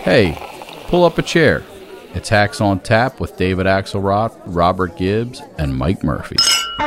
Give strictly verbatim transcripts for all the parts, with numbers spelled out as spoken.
Hey, pull up a chair. It's Hacks on Tap with David Axelrod, Robert Gibbs, and Mike Murphy.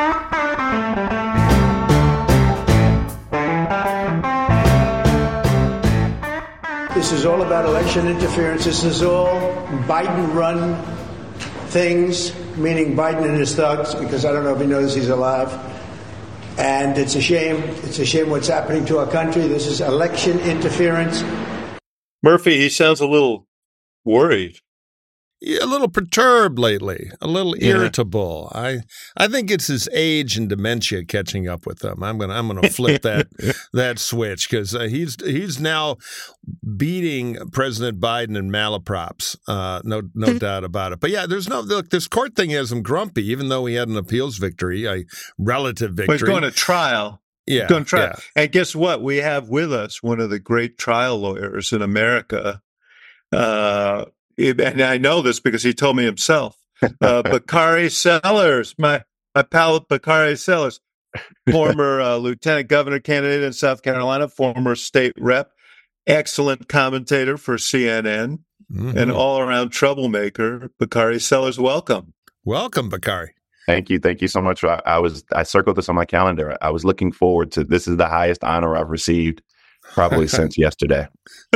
This is all about election interference. This is all Biden-run things, meaning Biden and his thugs, because I don't know if he knows he's alive. And it's a shame. It's a shame what's happening to our country. This is election interference. Murphy, he sounds a little worried. Yeah, a little perturbed lately, a little Yeah. irritable. I I think it's his age and dementia catching up with him. I'm gonna I'm gonna flip that that switch because uh, he's he's now beating President Biden in malaprops. Uh, no no doubt about it. But yeah, there's no look. This court thing has him grumpy, even though he had an appeals victory, a relative victory. But he's going to trial. Yeah, He's going to trial. yeah. And guess what? We have with us one of the great trial lawyers in America. Uh, and I know this because he told me himself. Uh, Bakari Sellers, my my pal Bakari Sellers, former uh, lieutenant governor candidate in South Carolina, former state rep, excellent commentator for C N N, Mm-hmm. an all-around troublemaker. Bakari Sellers, welcome. Welcome, Bakari. Thank you. Thank you so much. I, I was I circled this on my calendar. I was looking forward to this. Is the highest honor I've received probably since yesterday.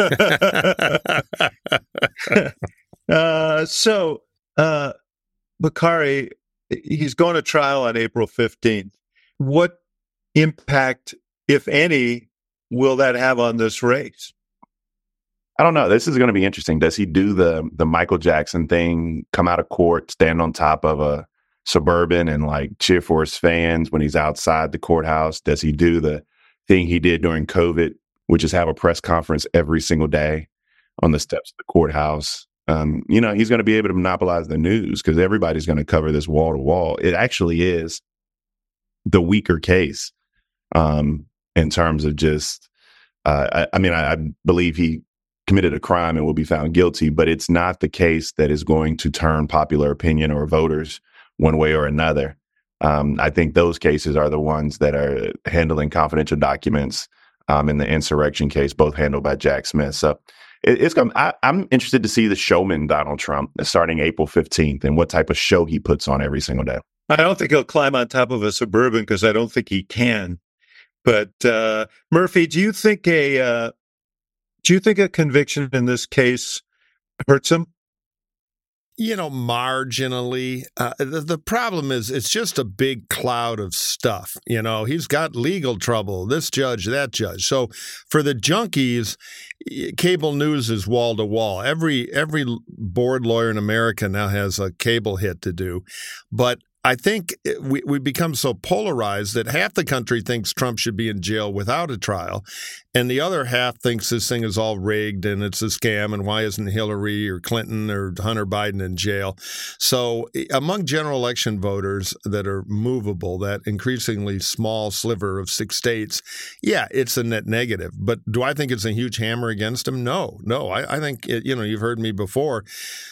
uh, so, uh, Bakari, he's going to trial on April fifteenth. What impact, if any, will that have on this race? I don't know. This is going to be interesting. Does he do the the Michael Jackson thing, come out of court, stand on top of a Suburban and like cheer for his fans when he's outside the courthouse? Does he do the thing he did during COVID, which is have a press conference every single day on the steps of the courthouse? Um, you know, he's going to be able to monopolize the news because everybody's going to cover this wall to wall. It actually is the weaker case um, in terms of just, uh, I, I mean, I, I believe he committed a crime and will be found guilty, but it's not the case that is going to turn popular opinion or voters one way or another. Um, I think those cases are the ones that are handling confidential documents um, in the insurrection case, both handled by Jack Smith. So it, it's going. I'm interested to see the showman Donald Trump starting April fifteenth and what type of show he puts on every single day. I don't think he'll climb on top of a Suburban because I don't think he can. But uh, Murphy, do you think a uh, do you think a conviction in this case hurts him? You know, marginally. Uh, the, the problem is it's just a big cloud of stuff. You know, he's got legal trouble, this judge, that judge. So for the junkies, cable news is wall to wall. Every every board lawyer in America now has a cable hit to do. But I think we, we become so polarized that half the country thinks Trump should be in jail without a trial, and the other half thinks this thing is all rigged and it's a scam, and why isn't Hillary or Clinton or Hunter Biden in jail? So among general election voters that are movable, that increasingly small sliver of six states, yeah, it's a net negative. But do I think it's a huge hammer against him? No, no. I, I think, it, you know, you've heard me before.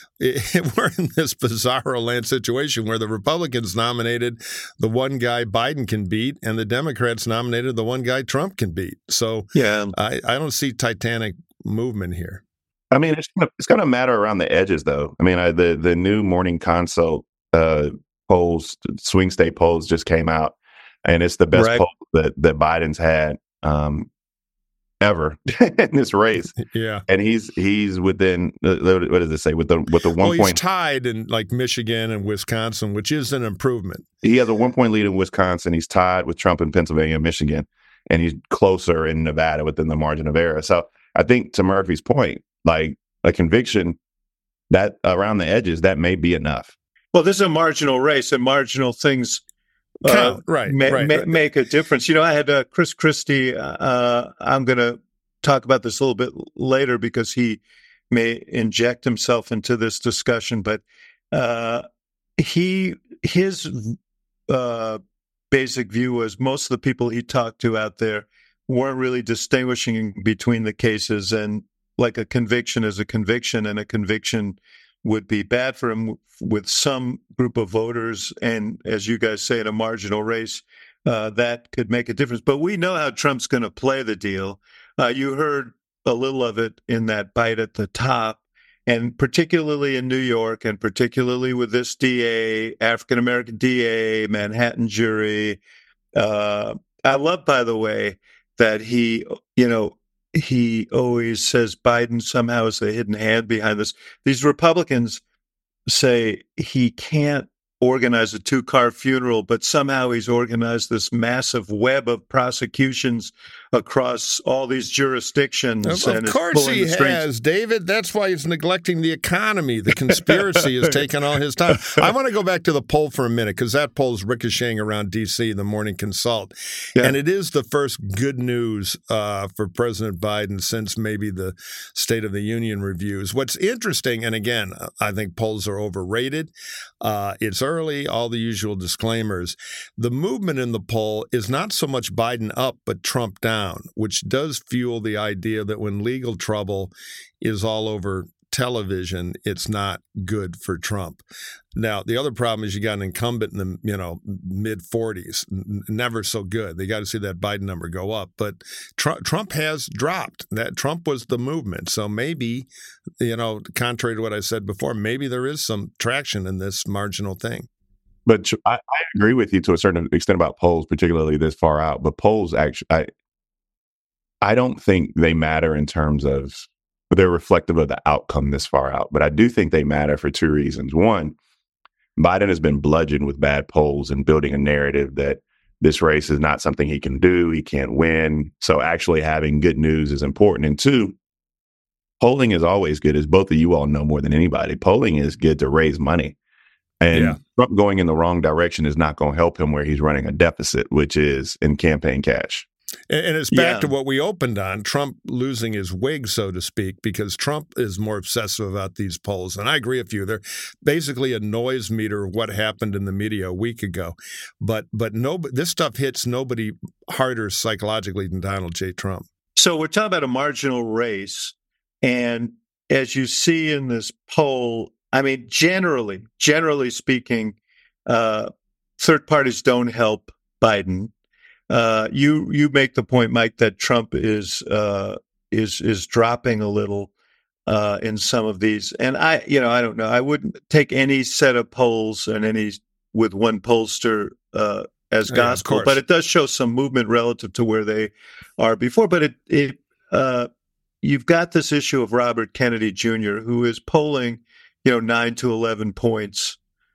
We're in this bizarro land situation where the Republicans nominated the one guy Biden can beat and the Democrats nominated the one guy Trump can beat. So yeah, I, I don't see Titanic movement here. I mean, it's gonna, it's going to matter around the edges, though. I mean, I, the the new Morning Consult uh, polls, swing state polls, just came out, and it's the best right. poll that that Biden's had um, ever in this race. Yeah, and he's he's within what does it say with the with the one well, he's point tied in like Michigan and Wisconsin, which is an improvement. He has a one point lead in Wisconsin. He's tied with Trump in Pennsylvania and Michigan, and he's closer in Nevada within the margin of error. So I think to Murphy's point, like a conviction that around the edges, that may be enough. Well, this is a marginal race, and marginal things uh, Count, right, ma- right, ma- right. make a difference. You know, I had uh, Chris Christie. Uh, I'm going to talk about this a little bit later because he may inject himself into this discussion. But uh, he his uh, basic view was most of the people he talked to out there weren't really distinguishing between the cases, and like a conviction is a conviction, and a conviction would be bad for him with some group of voters. And as you guys say, in a marginal race, uh, that could make a difference. But we know how Trump's going to play the deal. Uh, you heard a little of it in that bite at the top, and particularly in New York, and particularly with this D A, African-American D A, Manhattan jury. Uh, I love, by the way, that he, you know, he always says Biden somehow is the hidden hand behind this. These Republicans say he can't organize a two-car funeral, but somehow he's organized this massive web of prosecutions across all these jurisdictions. Of, and of course he has, David. That's why he's neglecting the economy. The conspiracy is taking all his time. I want to go back to the poll for a minute, because that poll's ricocheting around D C, the Morning Consult. Yeah. And it is the first good news uh, for President Biden since maybe the State of the Union reviews. What's interesting, and again, I think polls are overrated. Uh, it's early, all the usual disclaimers. The movement in the poll is not so much Biden up, but Trump down, which does fuel the idea that when legal trouble is all over television, it's not good for Trump. Now, the other problem is you got an incumbent in the, you know, mid forties, N- never so good. They got to see that Biden number go up. But Trump, Trump has dropped. That Trump was the movement. So maybe, you know, contrary to what I said before, maybe there is some traction in this marginal thing. But I, I agree with you to a certain extent about polls, particularly this far out. But polls actually, I, I don't think they matter in terms of they're reflective of the outcome this far out. But I do think they matter for two reasons. One, Biden has been bludgeoned with bad polls and building a narrative that this race is not something he can do, he can't win. So actually having good news is important. And two, polling is always good, as both of you all know more than anybody. Polling is good to raise money. And yeah. Trump going in the wrong direction is not going to help him where he's running a deficit, which is in campaign cash. And it's back yeah. to what we opened on, Trump losing his wig, so to speak, because Trump is more obsessive about these polls. And I agree with you. They're basically a noise meter of what happened in the media a week ago. But but no, this stuff hits nobody harder psychologically than Donald J. Trump. So we're talking about a marginal race. And as you see in this poll, I mean, generally, generally speaking, uh, third parties don't help Biden. Uh, you you make the point, Mike, that Trump is uh, is is dropping a little uh, in some of these, and I you know I don't know. I wouldn't take any set of polls and any with one pollster uh, as gospel, yeah, but it does show some movement relative to where they are before. But it it uh, you've got this issue of Robert Kennedy Junior, who is polling you know nine to eleven points,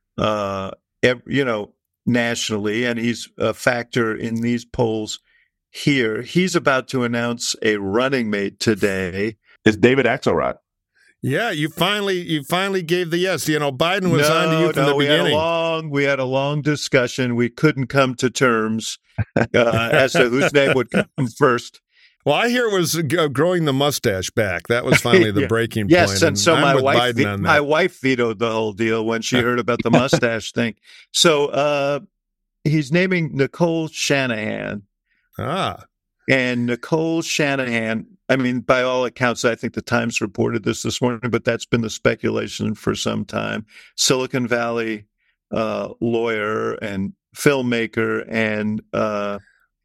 uh, every, you know. nationally, and he's a factor in these polls here. He's about to announce a running mate today. It's David Axelrod. Yeah, you finally you finally gave the yes. You know, Biden was no, on to you from no, the we beginning. Had a long, we had a long discussion. We couldn't come to terms uh, as to whose name would come first. Well, I hear it was uh, growing the mustache back. That was finally the yeah. breaking yes, point. Yes, and, and so I'm my with wife, Biden ve- on that. my wife vetoed the whole deal when she heard about the mustache thing. So uh, he's naming Nicole Shanahan. Ah, and Nicole Shanahan. I mean, by all accounts, I think the Times reported this this morning, but that's been the speculation for some time. Silicon Valley uh, lawyer and filmmaker, and uh,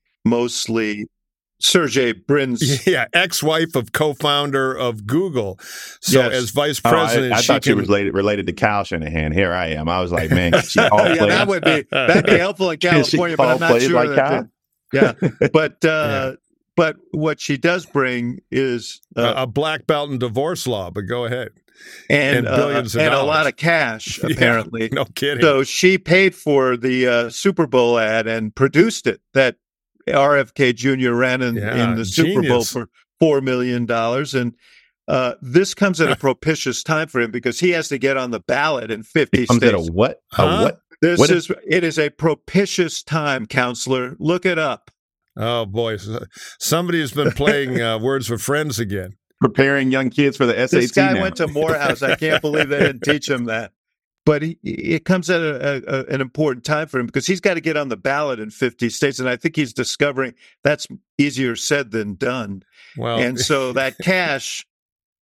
mostly Sergey Brin's yeah, ex-wife of co-founder of Google. So yes. as vice president, oh, I, I she thought can... she was related, related to Kyle Shanahan. Here I am. I was like, man, she all yeah, that would be that'd be helpful in California, but I'm not sure like that. Kyle? Did. Yeah, but uh, yeah. but what she does bring is uh, a, a black belt in divorce law. But go ahead. And, and billions uh, of and dollars. a lot of cash, apparently. Yeah, no kidding. So she paid for the uh, Super Bowl ad and produced it. That R F K Junior ran in, yeah, in the Super genius. Bowl for four million dollars. And uh, this comes at a propitious time for him because he has to get on the ballot in fifty it comes states. At a what? Huh? A what? This what is, is it is a propitious time, counselor. Look it up. Oh, boy. Somebody has been playing uh, Words with Friends again. Preparing young kids for the S A T This guy now. went to Morehouse. I can't believe they didn't teach him that. But he, it comes at a, a, an important time for him because he's got to get on the ballot in fifty states. And I think he's discovering that's easier said than done. Well, and so that cash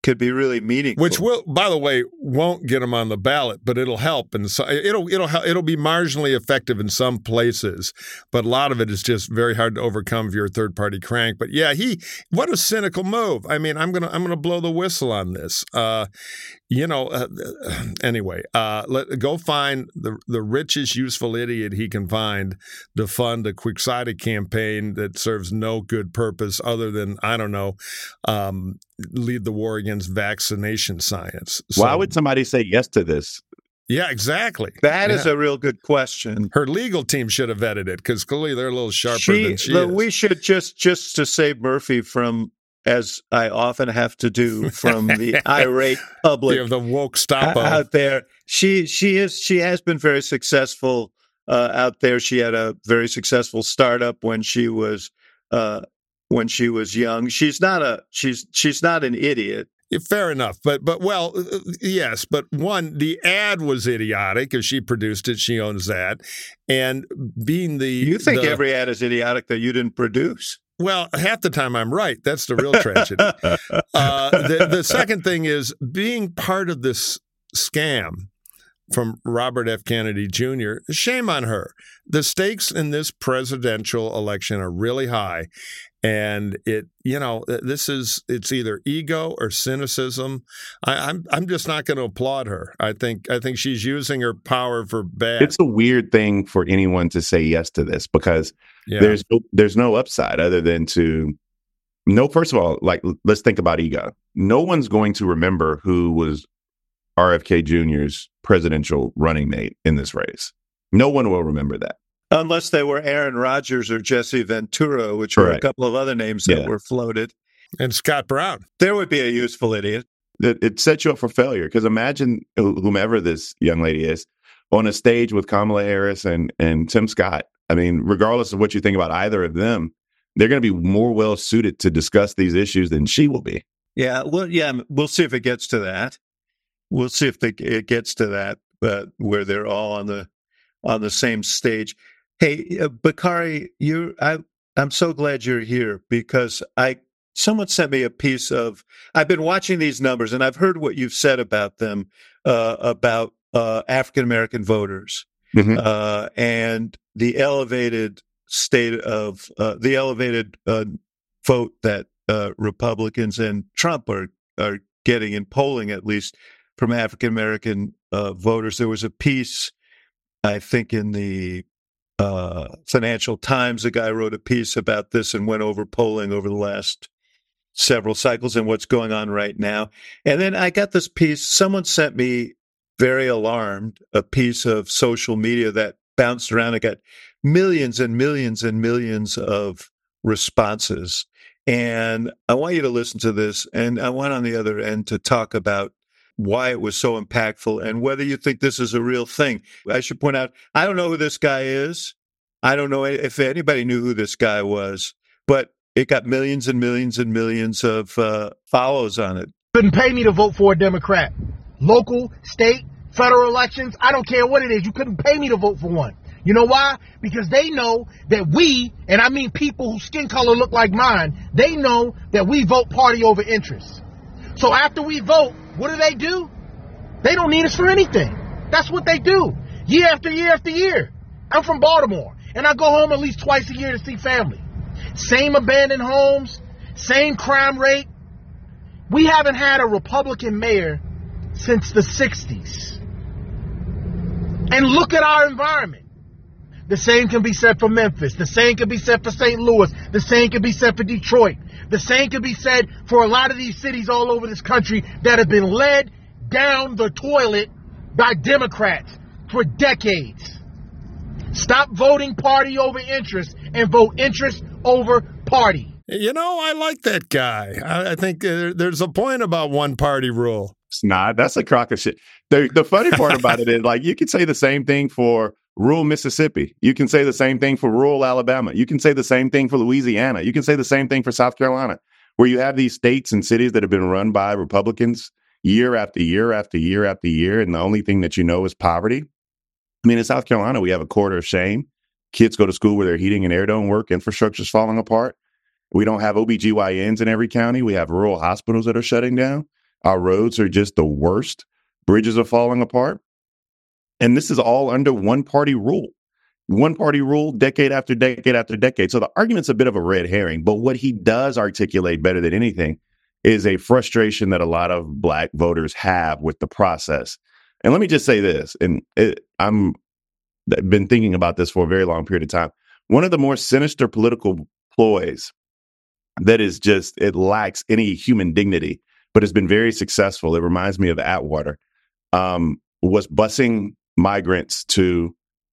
could be really meaningful. Which will, by the way, won't get them on the ballot, but it'll help, and so it'll it'll it'll be marginally effective in some places. But a lot of it is just very hard to overcome if you're a third party crank. But yeah, he what a cynical move. I mean, I'm gonna I'm gonna blow the whistle on this. Uh, you know, uh, anyway, uh, let go find the the richest useful idiot he can find to fund a Quixotic campaign that serves no good purpose other than I don't know. Um, lead the war against vaccination science. So, why would somebody say yes to this? Yeah, exactly. That yeah. is a real good question. Her legal team should have vetted it because clearly they're a little sharper she, than she the, is. We should just, just to save Murphy from, as I often have to do, from the irate public yeah, the woke stop out there. She she is she has been very successful uh, out there. She had a very successful startup when she was uh, when she was young. She's not a she's she's not an idiot. Fair enough, but but well, yes, but one, the ad was idiotic because she produced it, she owns that, and being the you think the, every ad is idiotic that you didn't produce. Well, half the time I'm right. That's the real tragedy. uh, the, the second thing is being part of this scam from Robert F. Kennedy Junior Shame on her. The stakes in this presidential election are really high. And it, you know, this is, it's either ego or cynicism. I, I'm, I'm just not going to applaud her. I think, I think she's using her power for bad. It's a weird thing for anyone to say yes to this because yeah. there's, no, there's no upside other than to, no, first of all, like, let's think about ego. No one's going to remember who was R F K Junior's presidential running mate in this race. No one will remember that. Unless they were Aaron Rodgers or Jesse Ventura, which were right. a couple of other names that yeah. were floated. And Scott Brown. There would be a useful idiot. It, it sets you up for failure because imagine whomever this young lady is on a stage with Kamala Harris and, and Tim Scott. I mean, regardless of what you think about either of them, they're going to be more well suited to discuss these issues than she will be. Yeah, well, yeah, we'll see if it gets to that. We'll see if they, it gets to that, but where they're all on the on the same stage. Hey, uh, Bakari, you, I, I'm so glad you're here because I someone sent me a piece of. I've been watching these numbers and I've heard what you've said about them, uh, about uh, African American voters mm-hmm. uh, and the elevated state of uh, the elevated uh, vote that uh, Republicans and Trump are are getting in polling, at least from African American uh, voters. There was a piece, I think, in the Uh, Financial Times, a guy wrote a piece about this and went over polling over the last several cycles and what's going on right now. And then I got this piece, someone sent me, very alarmed, a piece of social media that bounced around and got millions and millions and millions of responses. And I want you to listen to this, and I want on the other end to talk about why it was so impactful and whether you think this is a real thing. I should point out, I don't know who this guy is. I don't know if anybody knew who this guy was, but it got millions and millions and millions of uh, follows on it. Couldn't pay me to vote for a Democrat. Local, state, federal elections, I don't care what it is. You couldn't pay me to vote for one. You know why? Because they know that we, and I mean people whose skin color look like mine, they know that we vote party over interest. So after we vote, what do they do? They don't need us for anything. That's what they do. Year after year after year. I'm from Baltimore, and I go home at least twice a year to see family. Same abandoned homes, same crime rate. We haven't had a Republican mayor since the sixties. And look at our environment. The same can be said for Memphis. The same can be said for Saint Louis. The same can be said for Detroit. The same can be said for a lot of these cities all over this country that have been led down the toilet by Democrats for decades. Stop voting party over interest and vote interest over party. You know, I like that guy. I, I think uh, there's a point about one party rule. It's not. That's a crock of shit. The, the funny part about it is, like, you can say the same thing for rural Mississippi. You can say the same thing for rural Alabama. You can say the same thing for Louisiana. You can say the same thing for South Carolina, where you have these states and cities that have been run by Republicans year after year after year after year. And the only thing that you know is poverty. I mean, in South Carolina, we have a quarter of shame. Kids go to school where their heating and air don't work. Infrastructure's falling apart. We don't have O B G Y Ns in every county. We have rural hospitals that are shutting down. Our roads are just the worst. Bridges are falling apart. And this is all under one party rule. One party rule, decade after decade after decade. So the argument's a bit of a red herring. But what he does articulate better than anything is a frustration that a lot of Black voters have with the process. And let me just say this, and it, I'm been thinking about this for a very long period of time. One of the more sinister political ploys that is just, it lacks any human dignity, but has been very successful. It reminds me of Atwater, um, was busing migrants to,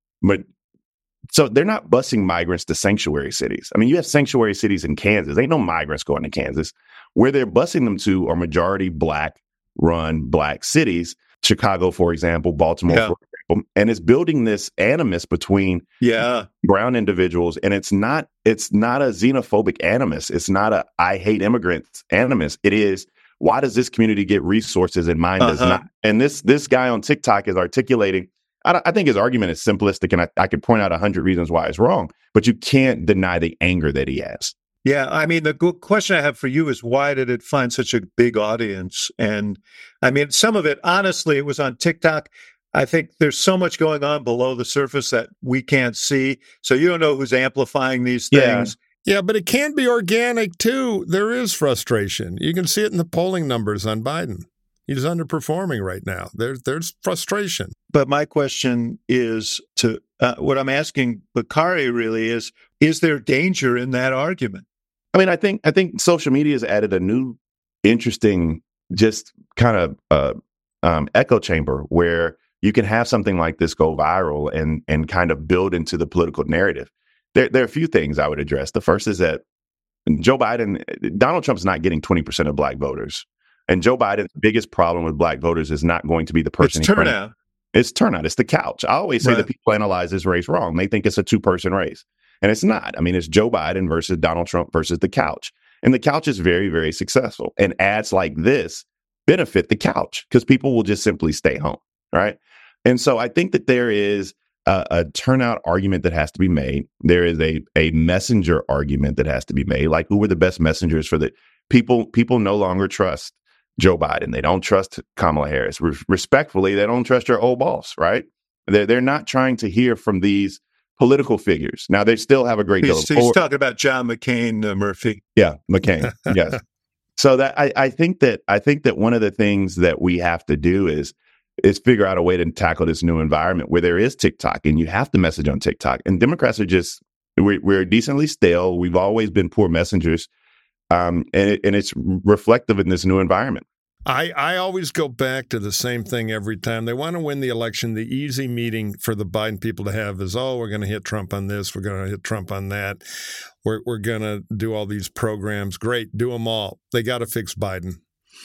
so they're not busing migrants to sanctuary cities. I mean, you have sanctuary cities in Kansas. Ain't no migrants going to Kansas. Where they're busing them to are majority Black run Black cities. Chicago, for example, Baltimore, Yeah. for example, and it's building this animus between Yeah. brown individuals. And it's not, it's not a xenophobic animus. It's not a I hate immigrants animus. It is, why does this community get resources and mine does Uh-huh. not? And this this guy on TikTok is articulating, I, I think his argument is simplistic, and I, I could point out a hundred reasons why it's wrong, but you can't deny the anger that he has. Yeah, I mean, the good question I have for you is why did it find such a big audience? And I mean, some of it, honestly, it was on TikTok. I think there's so much going on below the surface that we can't see. So you don't know who's amplifying these Yeah. things. Yeah, but it can be organic too. There is frustration. You can see it in the polling numbers on Biden. He's underperforming right now. There's there's frustration. But my question is to uh, what I'm asking Bakari really is: is there danger in that argument? I mean, I think I think social media has added a new, interesting, just kind of uh, um, echo chamber where you can have something like this go viral and and kind of build into the political narrative. There, there are a few things I would address. The first is that Joe Biden, Donald Trump's not getting twenty percent of Black voters. And Joe Biden's biggest problem with Black voters is not going to be the person. It's he's running. turnout. It's turnout. It's the couch. I always say Right. that people analyze this race wrong. They think it's a two-person race. And it's not. I mean, it's Joe Biden versus Donald Trump versus the couch. And the couch is very, very successful. And ads like this benefit the couch because people will just simply stay home, right? And so I think that there is a, a turnout argument that has to be made. There is a a messenger argument that has to be made. Like, who were the best messengers for the people? People no longer trust Joe Biden. They don't trust Kamala Harris. Re- respectfully, they don't trust your old boss, right? They're, they're not trying to hear from these political figures. Now, they still have a great deal He's, of he's talking about John McCain, uh, Murphy. yeah, McCain. Yes. So that I, I think that I think that one of the things that we have to do is is figure out a way to tackle this new environment where there is TikTok and you have to message on TikTok. And Democrats are just we're, we're decently stale. We've always been poor messengers, um, and it, and it's reflective in this new environment. I, I always go back to the same thing every time. They want to win the election. The easy meeting for the Biden people to have is, oh, we're going to hit Trump on this. We're going to hit Trump on that. We're, we're going to do all these programs. Great. Do them all. They got to fix Biden.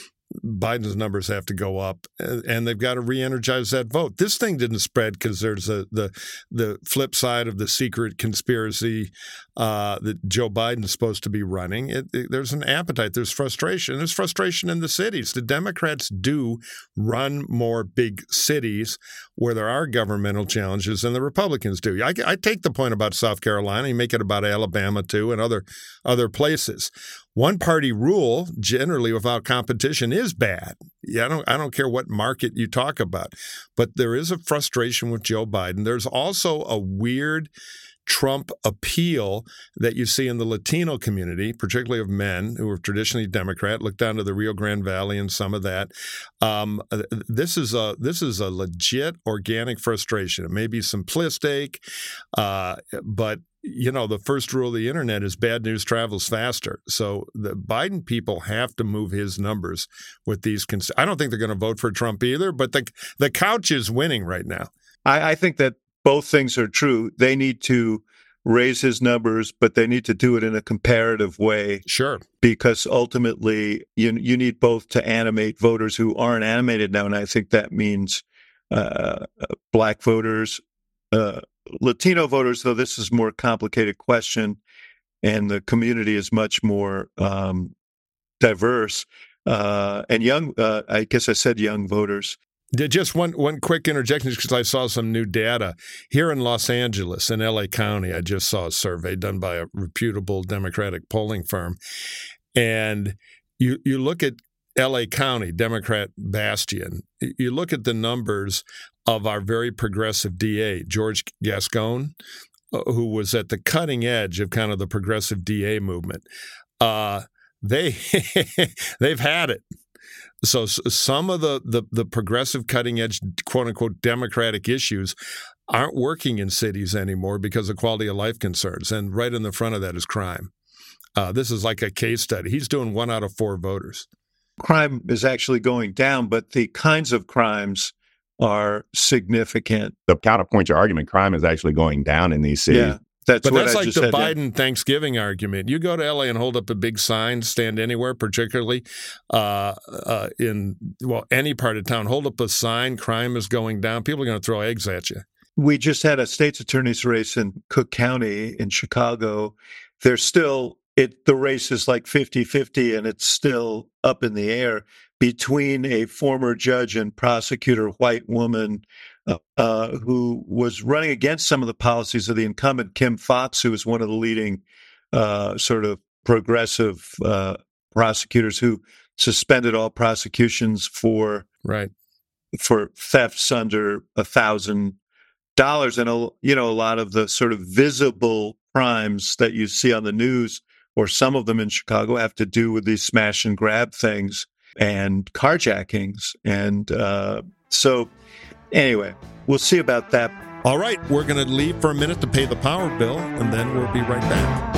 Biden's numbers have to go up, and they've got to re-energize that vote. This thing didn't spread because there's a, the the flip side of the secret conspiracy uh, that Joe Biden's supposed to be running. It, it, there's an appetite. There's frustration. There's frustration in the cities. The Democrats do run more big cities where there are governmental challenges than the Republicans do. I, I take the point about South Carolina. You make it about Alabama, too, and other other places. One-party rule, generally without competition, is bad. Yeah, I don't I don't care what market you talk about. But there is a frustration with Joe Biden. There's also a weird Trump appeal that you see in the Latino community, particularly of men who are traditionally Democrat. Look down to the Rio Grande Valley and some of that. Um, this is a this is a legit organic frustration. It may be simplistic, uh, but you know, the first rule of the internet is bad news travels faster. So the Biden people have to move his numbers with these. Cons- I don't think they're going to vote for Trump either, but the the couch is winning right now. I, I think that both things are true. They need to raise his numbers, but they need to do it in a comparative way. Sure. Because ultimately, you you need both to animate voters who aren't animated now, and I think that means uh, Black voters, uh, Latino voters, though this is a more complicated question, and the community is much more um, diverse, uh, and young, uh, I guess I said young voters. Just one one quick interjection because I saw some new data. Here in Los Angeles, in L A County, I just saw a survey done by a reputable Democratic polling firm. And you you look at L A County, Democrat bastion, you look at the numbers of our very progressive D A, George Gascon, who was at the cutting edge of kind of the progressive D A movement. Uh, they, they've had it. So some of the, the, the progressive cutting edge, quote unquote, Democratic issues aren't working in cities anymore because of quality of life concerns. And right in the front of that is crime. Uh, this is like a case study. He's doing one out of four voters. Crime is actually going down, but the kinds of crimes are significant. The counterpoint your argument, crime is actually going down in these cities. Yeah. That's but what that's I like just the said. Biden Thanksgiving argument. You go to L A and hold up a big sign, stand anywhere, particularly uh, uh, in, well, any part of town, hold up a sign, crime is going down. People are going to throw eggs at you. We just had a state's attorney's race in Cook County in Chicago. There's still, it. the race is like fifty-fifty, and it's still up in the air between a former judge and prosecutor, white woman, uh, uh, who was running against some of the policies of the incumbent, Kim Foxx, who was one of the leading uh, sort of progressive uh, prosecutors who suspended all prosecutions for right for thefts under a thousand dollars. And, a, you know, a lot of the sort of visible crimes that you see on the news, or some of them in Chicago, have to do with these smash and grab things and carjackings. And uh, so anyway, we'll see about that. All right, we're going to leave for a minute to pay the power bill, and then we'll be right back.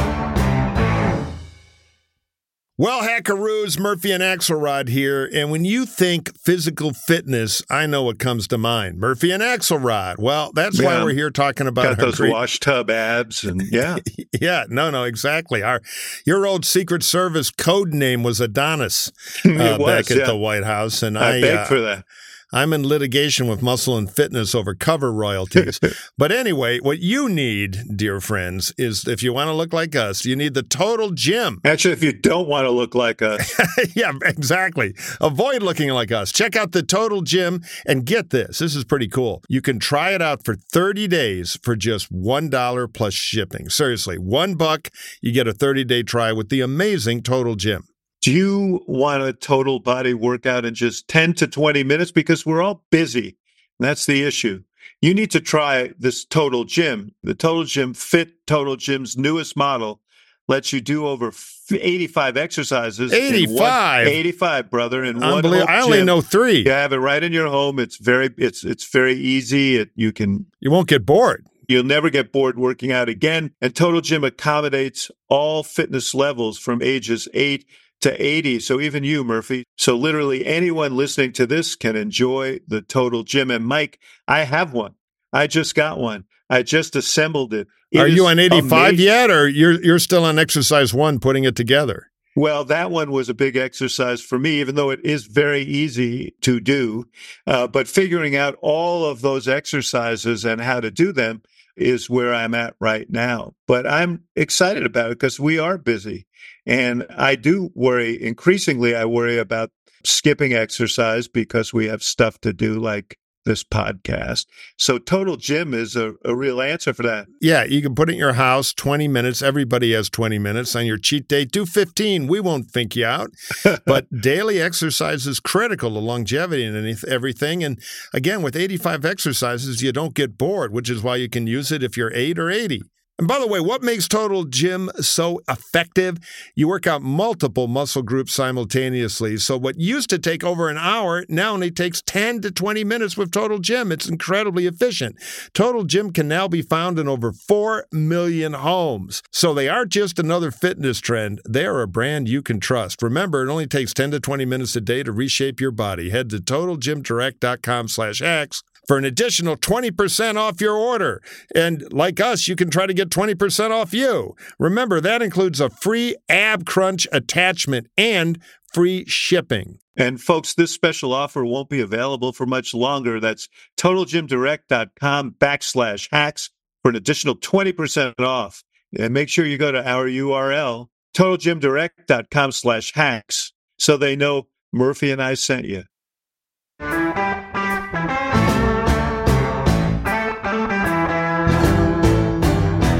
Well, Hackaroos, Murphy and Axelrod here, and when you think physical fitness, I know what comes to mind. Murphy and Axelrod. Well, that's Yeah. why we're here talking about Got how those great- wash tub abs, and yeah. Yeah, no, no, exactly. Our your old Secret Service code name was Adonis uh, It was, back at yeah. the White House, and I, I, beg uh, for that. I'm in litigation with Muscle and Fitness over cover royalties. But anyway, what you need, dear friends, is if you want to look like us, you need the Total Gym. Actually, if you don't want to look like us, Yeah, exactly. Avoid looking like us. Check out the Total Gym and get this. This is pretty cool. You can try it out for thirty days for just one dollar plus shipping. Seriously, one buck, you get a thirty-day try with the amazing Total Gym. do you want a total body workout in just ten to twenty minutes? Because we're all busy. That's the issue. You need to try this Total Gym. The Total Gym Fit Total Gym's newest model lets you do over eighty-five exercises. in one- eighty-five? eighty-five, brother. In one Unbelievable. home I only gym. know three. You have it right in your home. It's very, it's it's very easy. It, you can You won't get bored. You'll never get bored working out again. And Total Gym accommodates all fitness levels from ages eight to eighty. So even you, Murphy. So literally anyone listening to this can enjoy the Total Gym. And Mike, I have one. I just got one. I just assembled it. It Are you is on eighty-five amazing. yet, or you're you're still on exercise one, putting it together? Well, that one was a big exercise for me, even though it is very easy to do. Uh, but figuring out all of those exercises and how to do them is where I'm at right now. But I'm excited about it because we are busy. And I do worry, increasingly, I worry about skipping exercise because we have stuff to do like this podcast. So Total Gym is a, a real answer for that. Yeah, you can put it in your house, twenty minutes. Everybody has twenty minutes. On your cheat day, do fifteen. We won't think you out. But daily exercise is critical to longevity and any- everything. And again, with eighty-five exercises, you don't get bored, which is why you can use it if you're eight or eighty. And by the way, what makes Total Gym so effective? You work out multiple muscle groups simultaneously. So what used to take over an hour now only takes ten to twenty minutes with Total Gym. It's incredibly efficient. Total Gym can now be found in over four million homes. So they aren't just another fitness trend. They are a brand you can trust. Remember, it only takes ten to twenty minutes a day to reshape your body. Head to total gym direct dot com slash hacks for an additional twenty percent off your order. And like us, you can try to get twenty percent off you. Remember, that includes a free Ab Crunch attachment and free shipping. And folks, this special offer won't be available for much longer. That's total gym direct dot com backslash hacks for an additional twenty percent off. And make sure you go to our U R L, total gym direct dot com slash hacks, so they know Murphy and I sent you.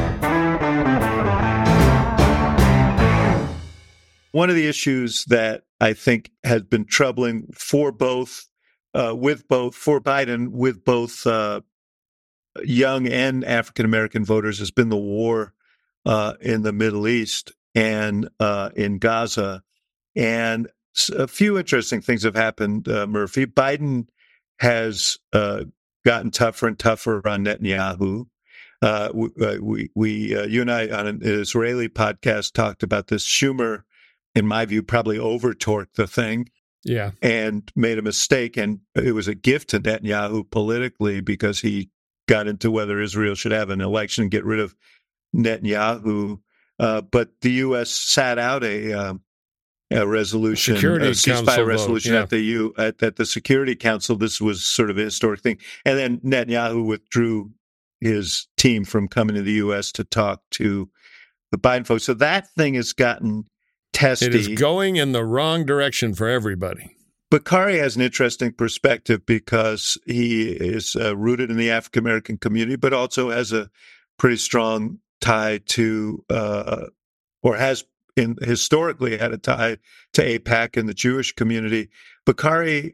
One of the issues that I think, has been troubling for both, uh, with both, for Biden, with both uh, young and African American voters, has been the war uh, in the Middle East and uh, in Gaza. And a few interesting things have happened, uh, Murphy. Biden has uh, gotten tougher and tougher on Netanyahu. Uh, we, we, we uh, you and I on an Israeli podcast talked about this. Schumer, in my view, probably over-torqued the thing. Yeah. And made a mistake. And it was a gift to Netanyahu politically because he got into whether Israel should have an election and get rid of Netanyahu. Uh, but the U S sat out a, um, a resolution, Security a ceasefire Council resolution vote, yeah. at the U at, at the Security Council. This was sort of a historic thing. And then Netanyahu withdrew his team from coming to the U S to talk to the Biden folks. So that thing has gotten testy. It is going in the wrong direction for everybody. But Kari has an interesting perspective because he is uh, rooted in the African American community, but also has a pretty strong tie to, uh, or has in, historically had a tie to AIPAC and the Jewish community. But Kari,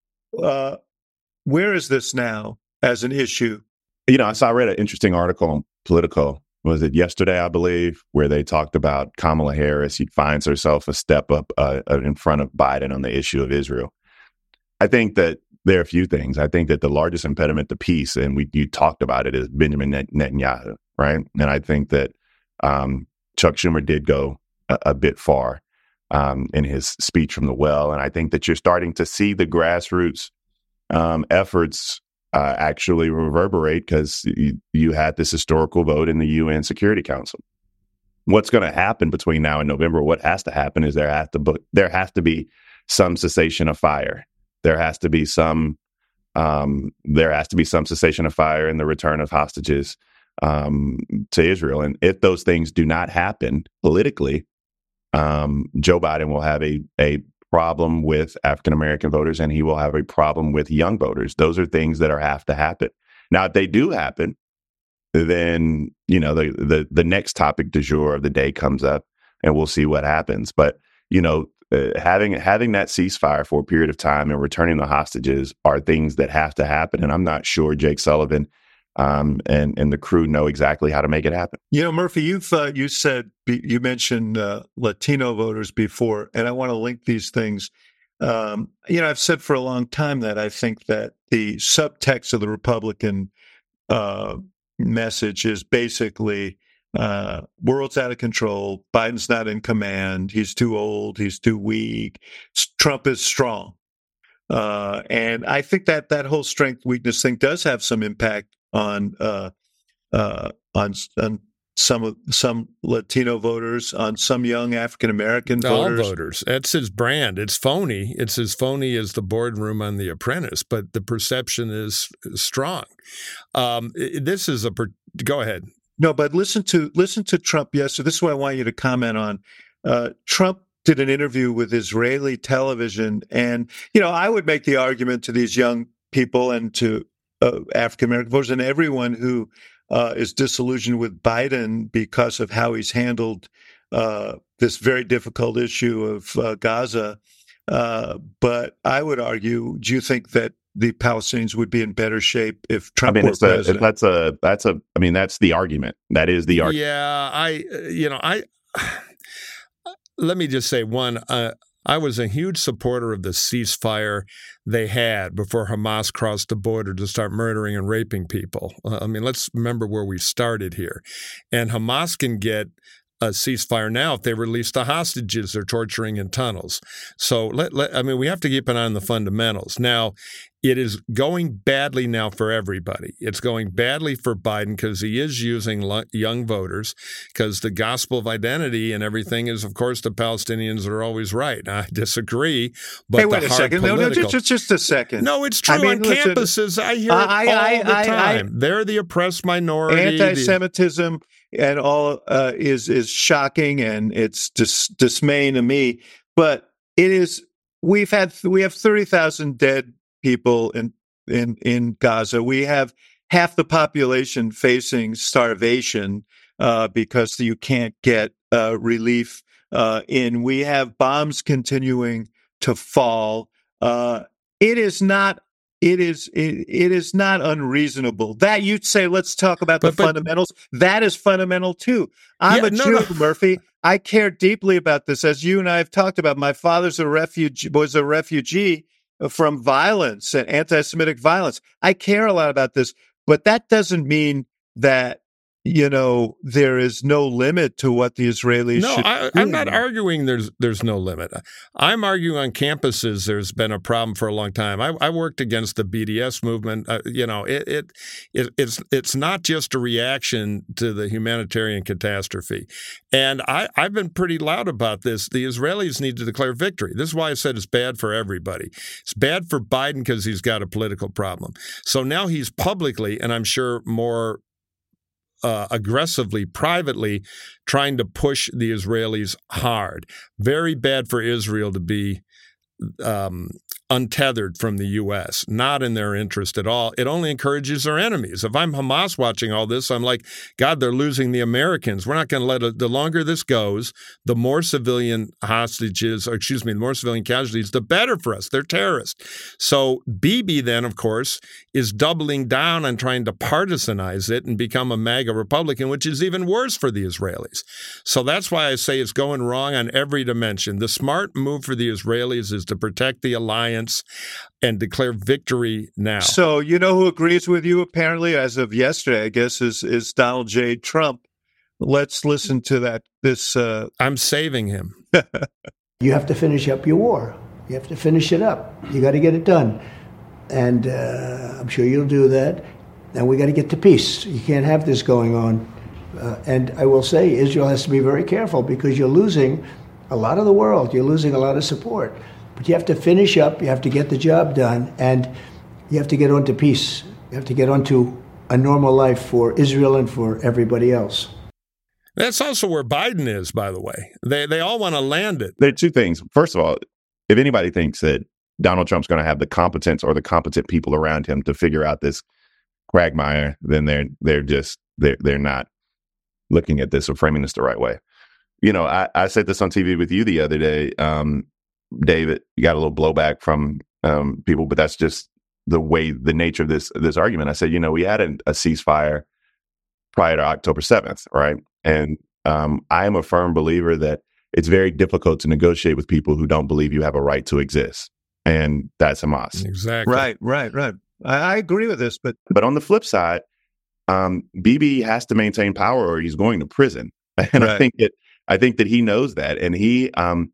uh, where is this now as an issue? You know, I saw I read an interesting article on Politico. Was it yesterday, I believe, where they talked about Kamala Harris. She finds herself a step up uh, in front of Biden on the issue of Israel. I think that there are a few things. I think that the largest impediment to peace, and we you talked about it, is Benjamin Netanyahu, right? And I think that um, Chuck Schumer did go a, a bit far um, in his speech from the well. And I think that you're starting to see the grassroots um, efforts Uh, actually reverberate because you, you had this historical vote in the U N Security Council. What's going to happen between now and November? What has to happen is there has to be, there has to be some cessation of fire. There has to be some um, there has to be some cessation of fire and the return of hostages um, to Israel. And if those things do not happen politically, um, Joe Biden will have a a problem with African American voters, and he will have a problem with young voters. Those are things that are have to happen. Now, if they do happen, then you know the the the next topic du jour of the day comes up, and we'll see what happens. But you know, uh, having having that ceasefire for a period of time and returning the hostages are things that have to happen. And I'm not sure Jake Sullivan um, and and the crew know exactly how to make it happen. You know, Murphy, you've uh, you said you mentioned uh, Latino voters before, and I want to link these things. Um, you know, I've said for a long time that I think that the subtext of the Republican uh, message is basically uh, world's out of control. Biden's not in command. He's too old. He's too weak. Trump is strong. Uh, and I think that that whole strength weakness thing does have some impact on uh, uh, on, on some of some Latino voters, on some young African American voters. All voters. That's his brand. It's phony. It's as phony as the boardroom on The Apprentice, but the perception is strong. Um, this is a. Per- Go ahead. No, but listen to listen to Trump yesterday. This is what I want you to comment on. Uh, Trump did an interview with Israeli television, and you know, I would make the argument to these young people and to uh, African American voters and everyone who uh, is disillusioned with Biden because of how he's handled uh, this very difficult issue of uh, Gaza. Uh, but I would argue, do you think that the Palestinians would be in better shape if Trump I mean, were it's a, president? that's a that's a. I mean, that's the argument. That is the argument. Yeah, I. You know, I. Let me just say one. Uh, I was a huge supporter of the ceasefire they had before Hamas crossed the border to start murdering and raping people. Uh, I mean, let's remember where we started here. And Hamas can get a ceasefire now if they release the hostages they're torturing in tunnels. So, let, let, I mean, we have to keep an eye on the fundamentals. Now, it is going badly now for everybody. It's going badly for Biden because he is using lo- young voters, because the gospel of identity and everything is, of course, the Palestinians are always right. I disagree, but hey, wait the a hard second. political... No, no, just, just a second. No, it's true. I mean, on listen, campuses, I hear it I, all I, the I, time. I, They're the oppressed minority. Anti-Semitism the... and all uh, is is shocking, and it's dis- dismaying to me. But it is. We've had we have thirty thousand dead people in in in Gaza. We have half the population facing starvation uh, because you can't get uh, relief uh, in. We have bombs continuing to fall. Uh, it is not. It is it, it is not unreasonable that you'd say, let's talk about but, the but, fundamentals. That is fundamental too. I'm yeah, a no, Jew, no. Murphy. I care deeply about this, as you and I have talked about. My father's a refugee, was a refugee from violence and anti-Semitic violence. I care a lot about this, but that doesn't mean that, you know, there is no limit to what the Israelis no, should I, do. I'm not arguing there's there's no limit. I'm arguing on campuses there's been a problem for a long time. I, I worked against the B D S movement. Uh, you know, it, it it it's it's not just a reaction to the humanitarian catastrophe. And I, I've been pretty loud about this. The Israelis need to declare victory. This is why I said it's bad for everybody. It's bad for Biden because he's got a political problem. So now he's publicly, and I'm sure more Uh, aggressively, privately, trying to push the Israelis hard. Very bad for Israel to be um, untethered from the U S, not in their interest at all. It only encourages their enemies. If I'm Hamas watching all this, I'm like, God, they're losing the Americans. We're not going to let it. The longer this goes, the more civilian hostages, or excuse me, the more civilian casualties, the better for us. They're terrorists. So Bibi then, of course, is doubling down on trying to partisanize it and become a MAGA Republican, which is even worse for the Israelis. So that's why I say it's going wrong on every dimension. The smart move for the Israelis is to protect the alliance and declare victory now. So you know who agrees with you apparently as of yesterday, I guess, is is Donald J. Trump. Let's listen to that. This uh... I'm saving him. You have to finish up your war. You have to finish it up. You got to get it done. And uh, I'm sure you'll do that. And we got to get to peace. You can't have this going on. Uh, and I will say Israel has to be very careful because you're losing a lot of the world. You're losing a lot of support. But you have to finish up, you have to get the job done, and you have to get on to peace. You have to get on to a normal life for Israel and for everybody else. That's also where Biden is, by the way. They they all want to land it. There are two things. First of all, if anybody thinks that Donald Trump's going to have the competence or the competent people around him to figure out this quagmire, then they're they're just they're they're not looking at this or framing this the right way. You know, I, I said this on T V with you the other day. Um, David, you got a little blowback from um, people, but that's just the way, the nature of this this argument. I said, you know, we had a, a ceasefire prior to October seventh, right? And um, I am a firm believer that it's very difficult to negotiate with people who don't believe you have a right to exist, and that's Hamas. Exactly. Right, right, right. I, I agree with this, but but on the flip side, um, Bibi has to maintain power, or he's going to prison, and Right. I think that I think that he knows that, and he. Um,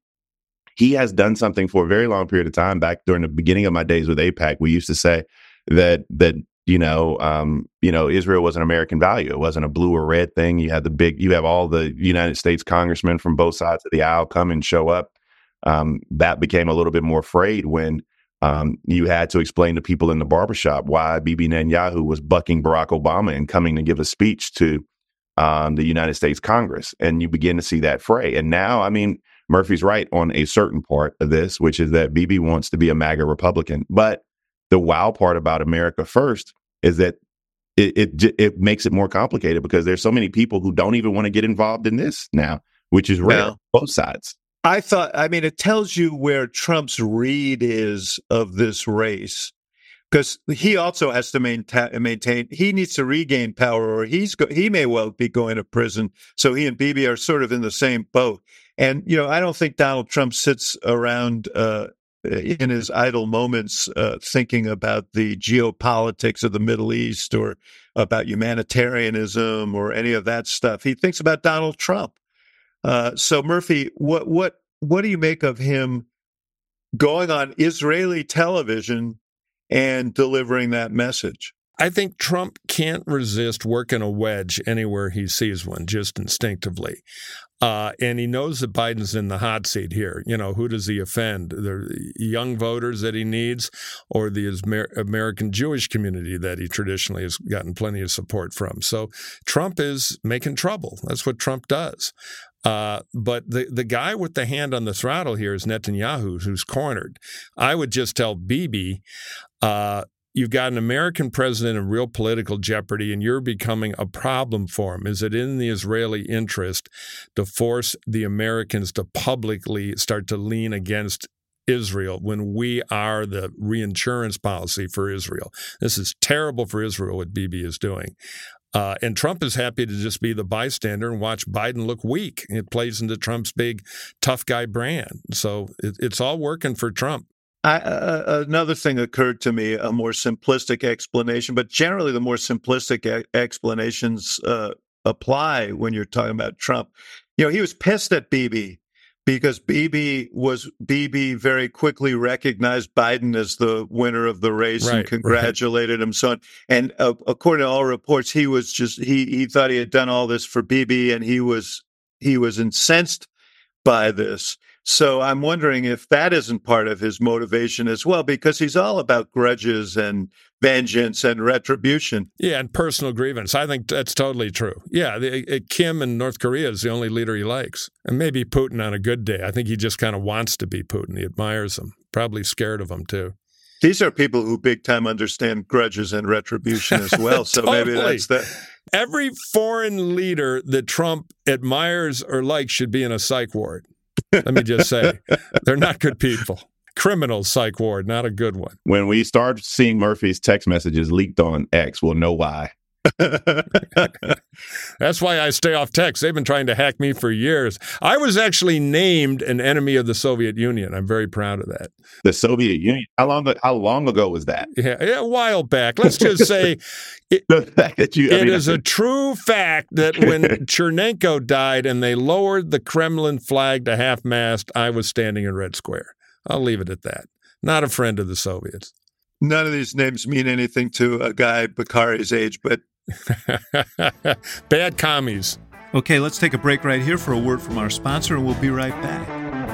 He has done something for a very long period of time. Back during the beginning of my days with AIPAC, we used to say that that you know um, you know Israel was an American value. It wasn't a blue or red thing. You had the big, you have all the United States congressmen from both sides of the aisle come and show up. Um, that became a little bit more frayed when um, you had to explain to people in the barbershop why Bibi Netanyahu was bucking Barack Obama and coming to give a speech to um, the United States Congress, and you begin to see that fray. And now, I mean. Murphy's right on a certain part of this, which is that Bibi wants to be a MAGA Republican. But the wow part about America First is that it, it it makes it more complicated because there's so many people who don't even want to get involved in this now, which is rare. Well, both sides. I thought, I mean, it tells you where Trump's read is of this race, because he also has to maintain, maintain, he needs to regain power, or he's go, he may well be going to prison. So he and Bibi are sort of in the same boat. And, you know, I don't think Donald Trump sits around uh, in his idle moments uh, thinking about the geopolitics of the Middle East or about humanitarianism or any of that stuff. He thinks about Donald Trump. Uh, so, Murphy, what what what do you make of him going on Israeli television and delivering that message? I think Trump can't resist working a wedge anywhere he sees one, just instinctively. Uh, and he knows that Biden's in the hot seat here. You know, who does he offend? The young voters that he needs, or the Amer- American Jewish community that he traditionally has gotten plenty of support from. So Trump is making trouble. That's what Trump does. Uh, but the, the guy with the hand on the throttle here is Netanyahu, who's cornered. I would just tell Bibi, uh, you've got an American president in real political jeopardy, and you're becoming a problem for him. Is it in the Israeli interest to force the Americans to publicly start to lean against Israel when we are the reinsurance policy for Israel? This is terrible for Israel, what Bibi is doing. Uh, and Trump is happy to just be the bystander and watch Biden look weak. It plays into Trump's big tough guy brand. So it, it's all working for Trump. I, uh, another thing occurred to me, a more simplistic explanation, but generally the more simplistic e- explanations uh, apply when you're talking about Trump. You know, he was pissed at Bibi because Bibi was Bibi very quickly recognized Biden as the winner of the race right, and congratulated right. him. So on. And uh, according to all reports, he was just he he thought he had done all this for Bibi, and he was he was incensed by this. So I'm wondering if that isn't part of his motivation as well, because he's all about grudges and vengeance and retribution. Yeah, and personal grievance. I think that's totally true. Yeah, the, uh, Kim in North Korea is the only leader he likes. And maybe Putin on a good day. I think he just kind of wants to be Putin. He admires him. Probably scared of him, too. These are people who big time understand grudges and retribution as well. So totally. Maybe that's that. Every foreign leader that Trump admires or likes should be in a psych ward. Let me just say, they're not good people. Criminal psych ward, not a good one. When we start seeing Murphy's text messages leaked on X, we'll know why. That's why I stay off text. They've been trying to hack me for years. I was actually named an enemy of the Soviet Union. I'm very proud of that. The Soviet Union? How long How long ago was that? Yeah, yeah a while back. Let's just say it, the fact that you, I it mean, is a true fact that when Chernenko died and they lowered the Kremlin flag to half-mast, I was standing in Red Square. I'll leave it at that. Not a friend of the Soviets. None of these names mean anything to a guy Bakari's age, but bad commies. Okay, let's take a break right here for a word from our sponsor, and we'll be right back.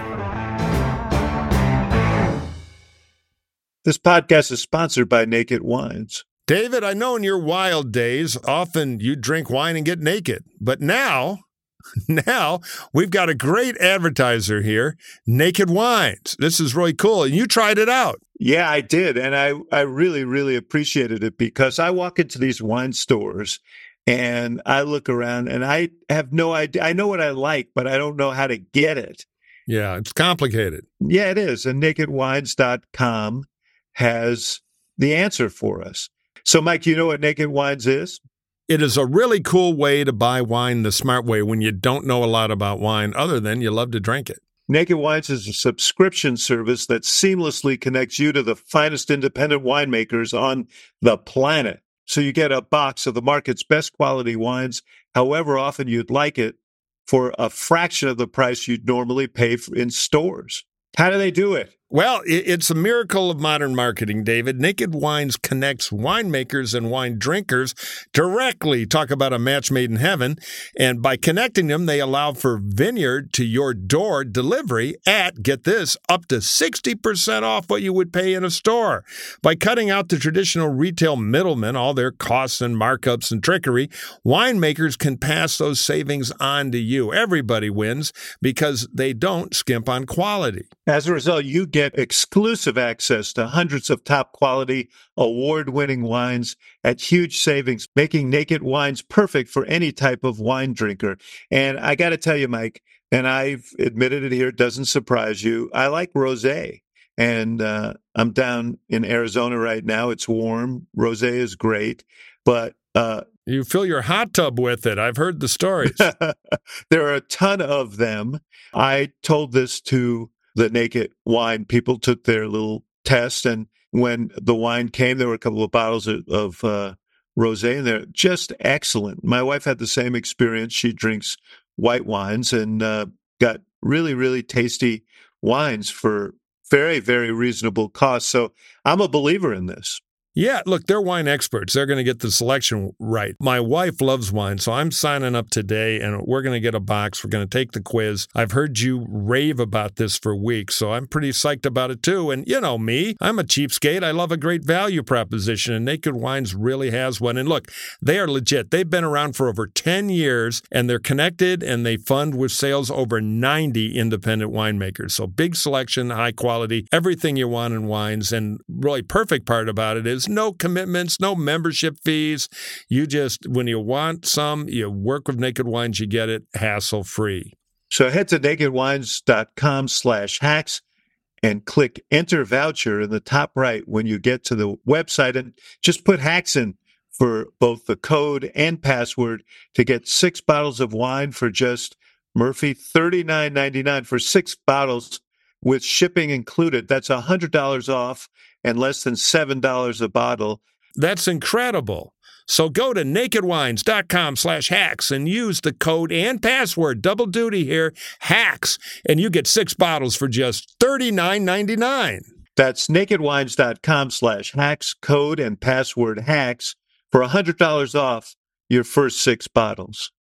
This podcast is sponsored by Naked Wines. David, I know in your wild days, often you drink wine and get naked. But now, now we've got a great advertiser here, Naked Wines. This is really cool. And you tried it out. Yeah, I did. And I, I really, really appreciated it because I walk into these wine stores and I look around and I have no idea. I know what I like, but I don't know how to get it. Yeah, it's complicated. Yeah, it is. And naked wines dot com has the answer for us. So, Mike, you know what Naked Wines is? It is a really cool way to buy wine the smart way when you don't know a lot about wine other than you love to drink it. Naked Wines is a subscription service that seamlessly connects you to the finest independent winemakers on the planet. So you get a box of the market's best quality wines, however often you'd like it, for a fraction of the price you'd normally pay for in stores. How do they do it? Well, it's a miracle of modern marketing, David. Naked Wines connects winemakers and wine drinkers directly. Talk about a match made in heaven. And by connecting them, they allow for vineyard to your door delivery at, get this, up to sixty percent off what you would pay in a store. By cutting out the traditional retail middlemen, all their costs and markups and trickery, winemakers can pass those savings on to you. Everybody wins because they don't skimp on quality. As a result, you get exclusive access to hundreds of top-quality, award-winning wines at huge savings, making Naked Wines perfect for any type of wine drinker. And I got to tell you, Mike, and I've admitted it here, it doesn't surprise you, I like rosé. And uh, I'm down in Arizona right now. It's warm. Rosé is great. But uh, you fill your hot tub with it. I've heard the stories. There are a ton of them. I told this to the Naked Wine people, took their little test, and when the wine came, there were a couple of bottles of, of uh, rosé in there. Just excellent. My wife had the same experience. She drinks white wines and uh, got really, really tasty wines for very, very reasonable cost. So I'm a believer in this. Yeah, look, they're wine experts. They're going to get the selection right. My wife loves wine, so I'm signing up today, and we're going to get a box. We're going to take the quiz. I've heard you rave about this for weeks, so I'm pretty psyched about it, too. And you know me, I'm a cheapskate. I love a great value proposition, and Naked Wines really has one. And look, they are legit. They've been around for over ten years, and they're connected, and they fund with sales over ninety independent winemakers. So big selection, high quality, everything you want in wines. And really perfect part about it is is, no commitments, no membership fees. You just, when you want some, you work with Naked Wines, you get it hassle-free. So head to nakedwines.com slash hacks and click enter voucher in the top right when you get to the website, and just put hacks in for both the code and password to get six bottles of wine for just, Murphy, thirty-nine ninety-nine for six bottles with shipping included. That's one hundred dollars off and less than seven dollars a bottle. That's incredible. So go to nakedwines.com slash hacks and use the code and password, double duty here, hacks, and you get six bottles for just thirty-nine ninety-nine. That's nakedwines.com slash hacks, code and password hacks for one hundred dollars off your first six bottles.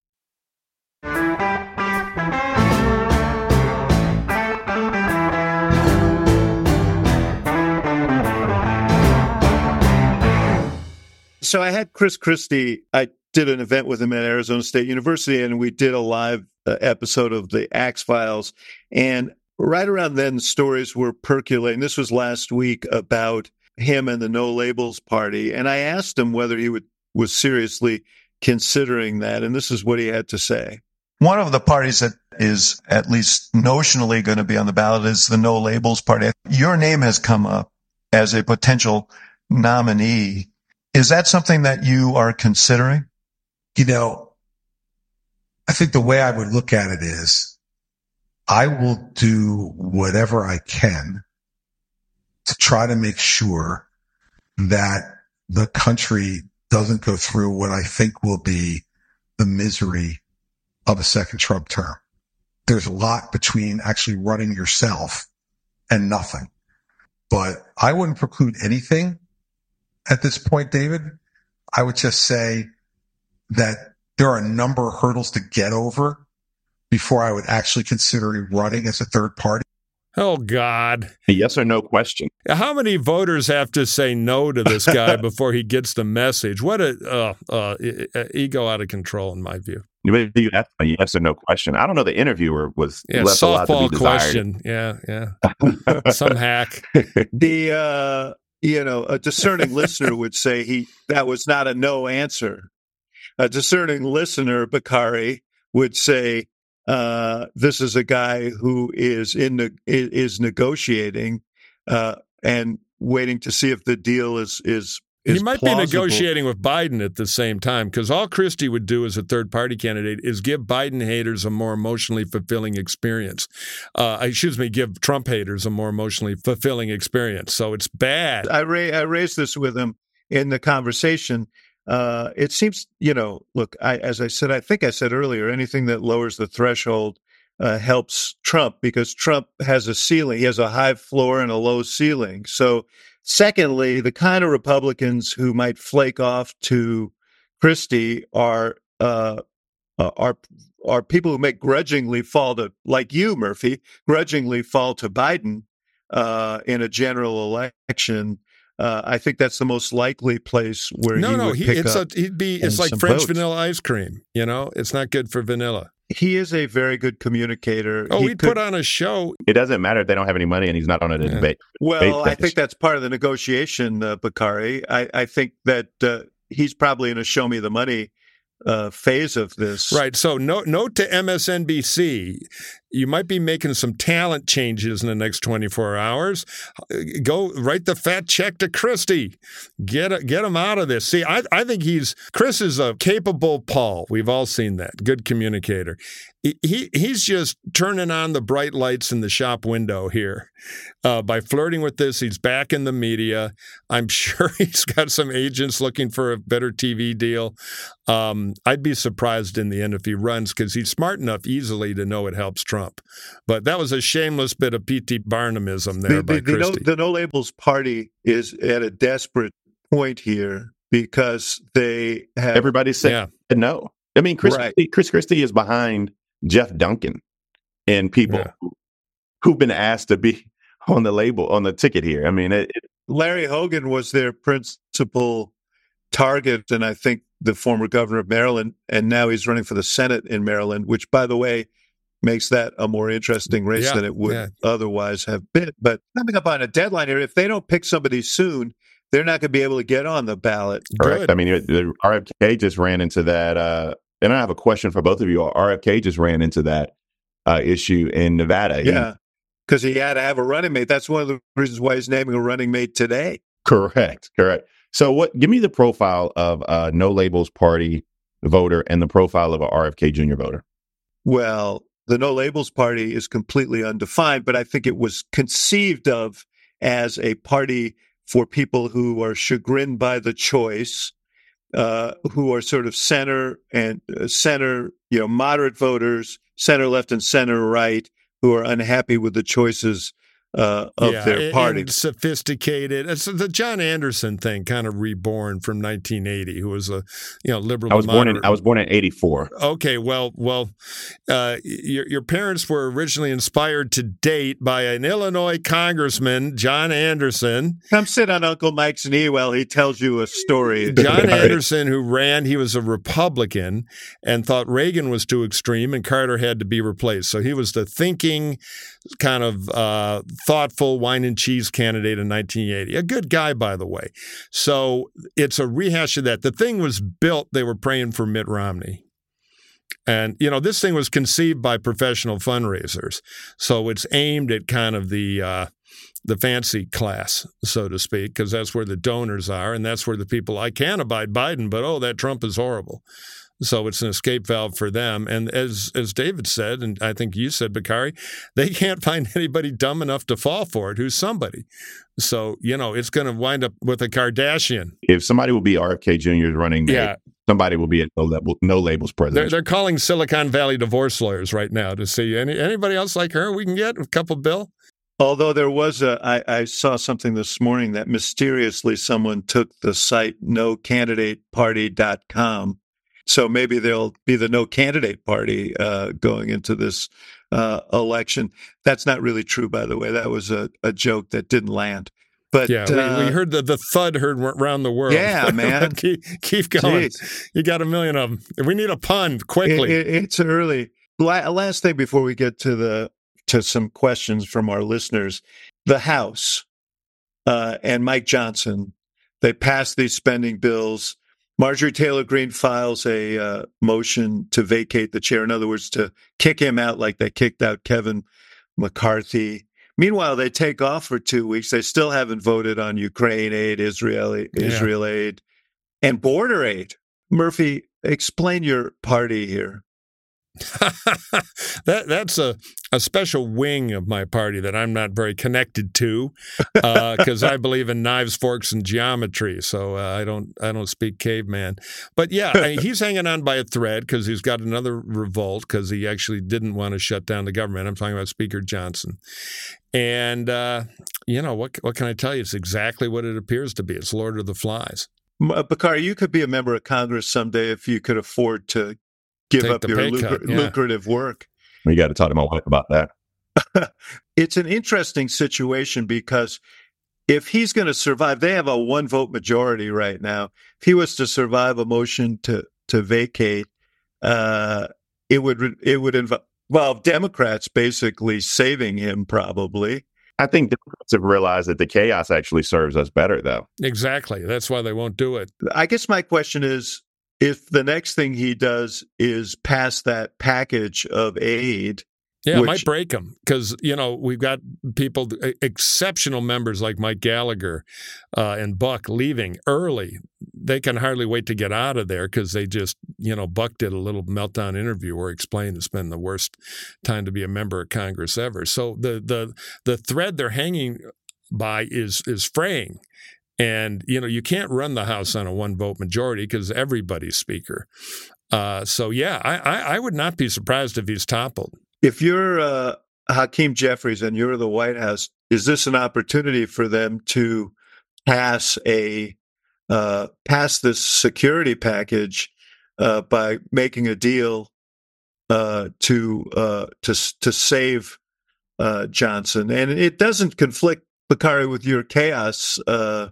So I had Chris Christie. I did an event with him at Arizona State University, and we did a live uh, episode of the Axe Files. And right around then, stories were percolating. This was last week about him and the No Labels Party. And I asked him whether he would, was seriously considering that. And this is what he had to say. One of the parties that is at least notionally going to be on the ballot is the No Labels Party. Your name has come up as a potential nominee. Is that something that you are considering? You know, I think the way I would look at it is I will do whatever I can to try to make sure that the country doesn't go through what I think will be the misery of a second Trump term. There's a lot between actually running yourself and nothing. But I wouldn't preclude anything at this point, David. I would just say that there are a number of hurdles to get over before I would actually consider running as a third party. Oh, God. A yes or no question. How many voters have to say no to this guy before he gets the message? What a uh, uh, ego out of control, in my view. You asked a yes or no question. I don't know. The interviewer was yeah, left a lot to softball be desired. question. Yeah, yeah. Some hack. The, uh, you know, a discerning listener would say he that was not a no answer. A discerning listener, Bakari, would say, Uh, this is a guy who is in the, is negotiating uh, and waiting to see if the deal is is. is he might plausible. be negotiating with Biden at the same time, because all Christie would do as a third party candidate is give Biden haters a more emotionally fulfilling experience. Uh, excuse me, give Trump haters a more emotionally fulfilling experience. So it's bad. I ra- I raised this with him in the conversation. Uh, it seems, you know, look, I, as I said, I think I said earlier, anything that lowers the threshold uh, helps Trump, because Trump has a ceiling. He has a high floor and a low ceiling. So secondly, the kind of Republicans who might flake off to Christie are uh, uh, are are people who make grudgingly fall to, like you, Murphy, grudgingly fall to Biden uh, in a general election. Uh, I think that's the most likely place where no, he no, would he, pick it's up. a, he'd be. It's like some French votes. vanilla ice cream. You know, it's not good for vanilla. He is a very good communicator. Oh, he he'd could, put on a show. It doesn't matter if they don't have any money and he's not on a Yeah. debate. Well, debate I stage. think that's part of the negotiation, uh, Bakari. I, I think that uh, he's probably in a show me the money uh, phase of this. Right. So note, note to M S N B C, you might be making some talent changes in the next twenty-four hours. Go write the fat check to Christie. Get get him out of this. See, I, I think he's Chris is a capable Paul. We've all seen that. Good communicator. He he's just turning on the bright lights in the shop window here. Uh, by flirting with this, he's back in the media. I'm sure he's got some agents looking for a better T V deal. Um, I'd be surprised in the end if he runs, because he's smart enough easily to know it helps Trump. But that was a shameless bit of P T Barnummism there The, by the, the, no, Christie. the No Labels Party is at a desperate point here because they have Everybody said Yeah. no. I mean, Chris, Right. Chris Christie is behind Jeff Duncan and people Yeah. who, who've been asked to be on the label, on the ticket here. I mean, it, it, Larry Hogan was their principal target, and I think the former governor of Maryland, and now he's running for the Senate in Maryland, which, by the way, makes that a more interesting race Yeah, than it would yeah. otherwise have been. But coming up on a deadline here, if they don't pick somebody soon, they're not going to be able to get on the ballot. Correct. Good. I mean, the R F K just ran into that. Uh, and I have a question for both of you. R F K just ran into that uh, issue in Nevada. He, Yeah, because he had to have a running mate. That's one of the reasons why he's naming a running mate today. Correct. Correct. So, what? Give me the profile of a No Labels Party voter and the profile of a R F K Junior voter. Well, the No Labels Party is completely undefined, but I think it was conceived of as a party for people who are chagrined by the choice, uh, who are sort of center and uh, center, you know, moderate voters, center left and center right, who are unhappy with the choices uh, of yeah, their party. And sophisticated. It's the John Anderson thing, kind of reborn from nineteen eighty, who was a you know liberal. I was moderate. born in I was born in eighty-four. Okay, well, well, uh, your your parents were originally inspired to date by an Illinois congressman, John Anderson. Come sit on Uncle Mike's knee while he tells you a story. John Anderson, who ran, he was a Republican and thought Reagan was too extreme and Carter had to be replaced. So he was the thinking, kind of uh, thoughtful wine and cheese candidate in nineteen eighty. A good guy, by the way. So it's a rehash of that. The thing was built, they were praying for Mitt Romney. And, you know, this thing was conceived by professional fundraisers. So it's aimed at kind of the uh, the fancy class, so to speak, because that's where the donors are. And that's where the people, I can't abide Biden, but, oh, that Trump is horrible. So it's an escape valve for them. And as as David said, and I think you said, Bakari, they can't find anybody dumb enough to fall for it who's somebody. So, you know, it's going to wind up with a Kardashian. If somebody will be R F K Junior's running mate, Yeah. somebody will be a no, label, no labels They're, president. they're calling Silicon Valley divorce lawyers right now to see any anybody else like her we can get, a couple bill. Although there was a, I, I saw something this morning that mysteriously someone took the site no candidate party dot com. So maybe there'll be the no candidate party uh, going into this uh, election. That's not really true, by the way. That was a, a joke that didn't land. But Yeah, uh, we, we heard the, the thud heard around the world. Yeah, man. keep, keep going. Jeez. You got a million of them. We need a pun quickly. It, it, it's early. La- last thing before we get to the to some questions from our listeners, the House uh, and Mike Johnson, they passed these spending bills. Marjorie Taylor Greene files a uh, motion to vacate the chair. In other words, to kick him out like they kicked out Kevin McCarthy. Meanwhile, they take off for two weeks. They still haven't voted on Ukraine aid, Israel, Israel yeah. aid, and border aid. Murphy, explain your party here. that that's a, a special wing of my party that I'm not very connected to because uh, I believe in knives, forks, and geometry. So uh, I don't I don't speak caveman. But yeah, I mean, he's hanging on by a thread because he's got another revolt because he actually didn't want to shut down the government. I'm talking about Speaker Johnson. And uh, you know what? What can I tell you? It's exactly what it appears to be. It's Lord of the Flies. Bakari, you could be a member of Congress someday if you could afford to give Take up your lucra- cut, yeah. lucrative work. We got to talk to my wife about that. It's an interesting situation because if he's going to survive, they have a one vote majority right now. If he was to survive a motion to to vacate, uh, it would it would involve Democrats basically saving him. Probably, I think Democrats have realized that the chaos actually serves us better, though. Exactly. That's why they won't do it. I guess my question is, if the next thing he does is pass that package of aid. Yeah, which, it might break him because, you know, we've got people, exceptional members like Mike Gallagher uh, and Buck leaving early. They can hardly wait to get out of there because they just, you know, Buck did a little meltdown interview where he explained it's been the worst time to be a member of Congress ever. So the the the thread they're hanging by is is fraying. And, you know, you can't run the House on a one-vote majority because everybody's speaker. Uh, so, yeah, I, I, I would not be surprised if he's toppled. If you're uh, Hakeem Jeffries and you're the White House, is this an opportunity for them to pass a uh, pass this security package uh, by making a deal uh, to uh, to to save uh, Johnson? And it doesn't conflict, Bakari, with your chaos. Uh,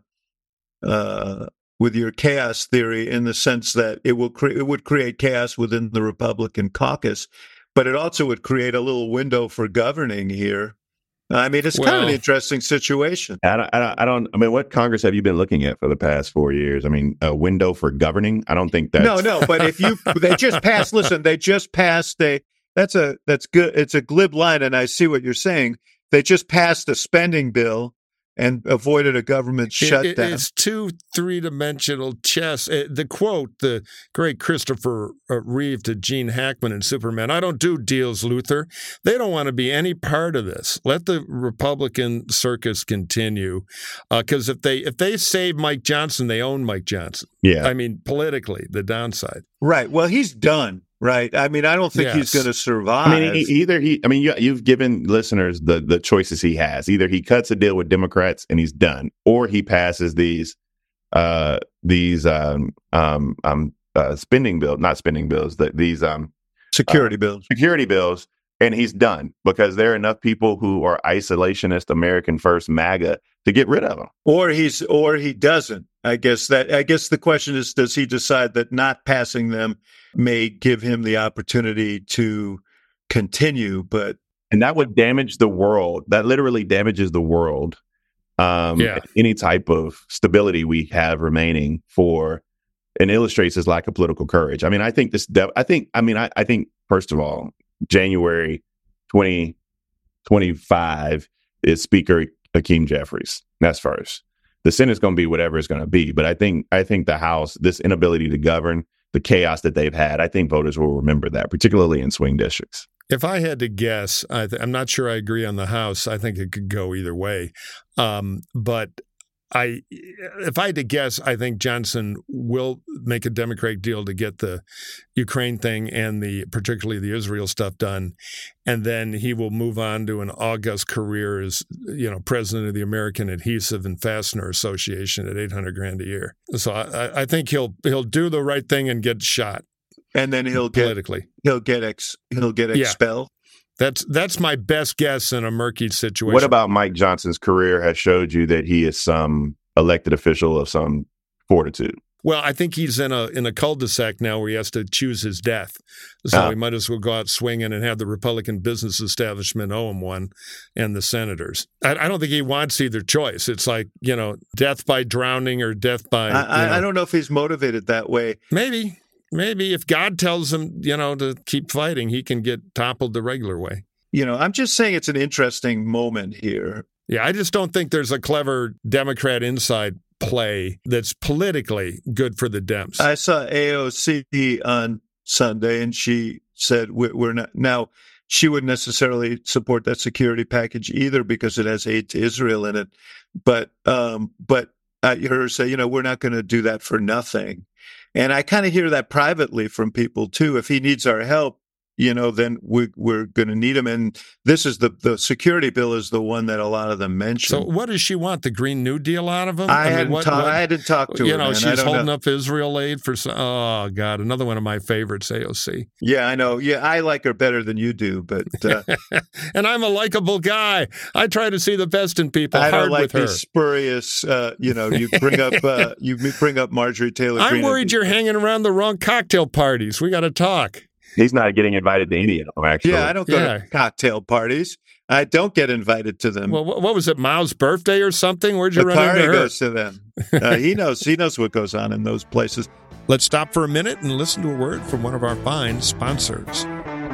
Uh, with your chaos theory, in the sense that it will cre- it would create chaos within the Republican caucus, but it also would create a little window for governing here I mean, it's well, kind of an interesting situation. I don't, I don't, I don't, I mean, what Congress have you been looking at for the past four years? I mean, a window for governing? I don't think that's... No, no, but if you, they just passed, listen, they just passed a, that's a, that's good. It's a glib line. And I see what you're saying. They just passed a spending bill and avoided a government shutdown. It, it's two three-dimensional chess. The quote, the great Christopher Reeve to Gene Hackman in Superman, I don't do deals, Luther. They don't want to be any part of this. Let the Republican circus continue. Because uh, if they if they save Mike Johnson, they own Mike Johnson. Yeah. I mean, politically, the downside. Right. Well, he's done. Right. I mean, I don't think yes. he's going to survive. I mean, either he, I mean, you, you've given listeners the, the choices he has. Either he cuts a deal with Democrats and he's done, or he passes these, uh, these, um, um, um, uh, spending bills, not spending bills, that these, um, security uh, bills, security bills. And he's done because there are enough people who are isolationist, American first MAGA to get rid of him. Or he's, or he doesn't. I guess that, I guess the question is, does he decide that not passing them may give him the opportunity to continue? But and that would damage the world. That literally damages the world. Um, yeah. Any type of stability we have remaining for, and illustrates his lack of political courage. I mean, I think this. I think. I mean, I, I think first of all, January twenty twenty-five is Speaker Hakeem Jeffries. That's first. The Senate's going to be whatever it's going to be. But I think I think the House, this inability to govern, the chaos that they've had, I think voters will remember that, particularly in swing districts. If I had to guess, I th- I'm not sure I agree on the House. I think it could go either way. Um, but I, if I had to guess, I think Johnson will make a Democratic deal to get the Ukraine thing and the particularly the Israel stuff done, and then he will move on to an august career as you know president of the American Adhesive and Fastener Association at eight hundred grand a year. So I, I think he'll he'll do the right thing and get shot, and then he'll politically get, he'll get ex, he'll get expelled. Yeah. That's that's my best guess in a murky situation. What about Mike Johnson's career has showed you that he is some elected official of some fortitude? Well, I think he's in a in a cul-de-sac now where he has to choose his death. So uh, he might as well go out swinging and have the Republican business establishment owe him one and the senators. I, I don't think he wants either choice. It's like, you know, death by drowning or death by... I, I, you know, I don't know if he's motivated that way. Maybe. Maybe if God tells him, you know, to keep fighting, he can get toppled the regular way. You know, I'm just saying it's an interesting moment here. Yeah, I just don't think there's a clever Democrat inside play that's politically good for the Dems. I saw A O C on Sunday, and she said we're not now. She wouldn't necessarily support that security package either because it has aid to Israel in it. But um, but I heard her say, you know, we're not going to do that for nothing. And I kind of hear that privately from people too. If he needs our help, you know, then we, we're going to need him. And this is the, the security bill is the one that a lot of them mention. So what does she want? The Green New Deal out of him? I, I hadn't, mean, what, ta- what, I hadn't talked to you her. know, man. she's holding know. up Israel aid for, oh, God, another one of my favorites, A O C. Yeah, I know. Yeah, I like her better than you do. But uh, and I'm a likable guy. I try to see the best in people. I Hard don't like with her. these spurious, uh, you know, you bring up uh, you bring up Marjorie Taylor I'm Greene. worried you're hanging around the wrong cocktail parties. We got to talk. He's not getting invited to any of them, actually. Yeah, I don't go yeah. to cocktail parties. I don't get invited to them. Well, what was it, Mao's birthday or something? Where'd you run into her? goes to them. Uh, he knows. He knows what goes on in those places. Let's stop for a minute and listen to a word from one of our fine sponsors.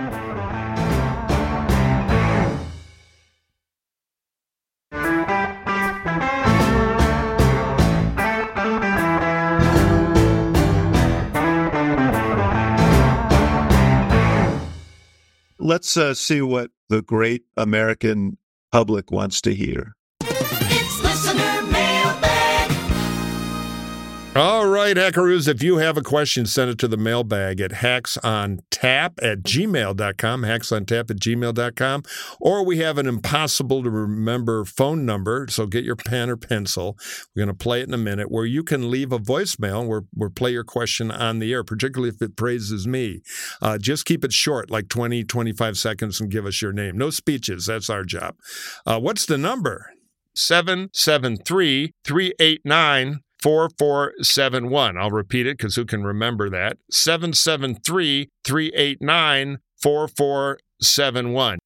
Let's uh, see what the great American public wants to hear. It's listener mailbag. All right, Hackaroos, if you have a question, send it to the mailbag at hacksontap at gmail dot com, hacksontap at gmail dot com, or we have an impossible-to-remember phone number, so get your pen or pencil. We're going to play it in a minute, where you can leave a voicemail where we'll play your question on the air, particularly if it praises me. Uh, just keep it short, like twenty, twenty-five seconds, and give us your name. No speeches. That's our job. Uh, what's the number? seven seven three, three eight nine, four four seven one. I'll repeat it because who can remember that? seven seven three, three eight nine, four four seven one.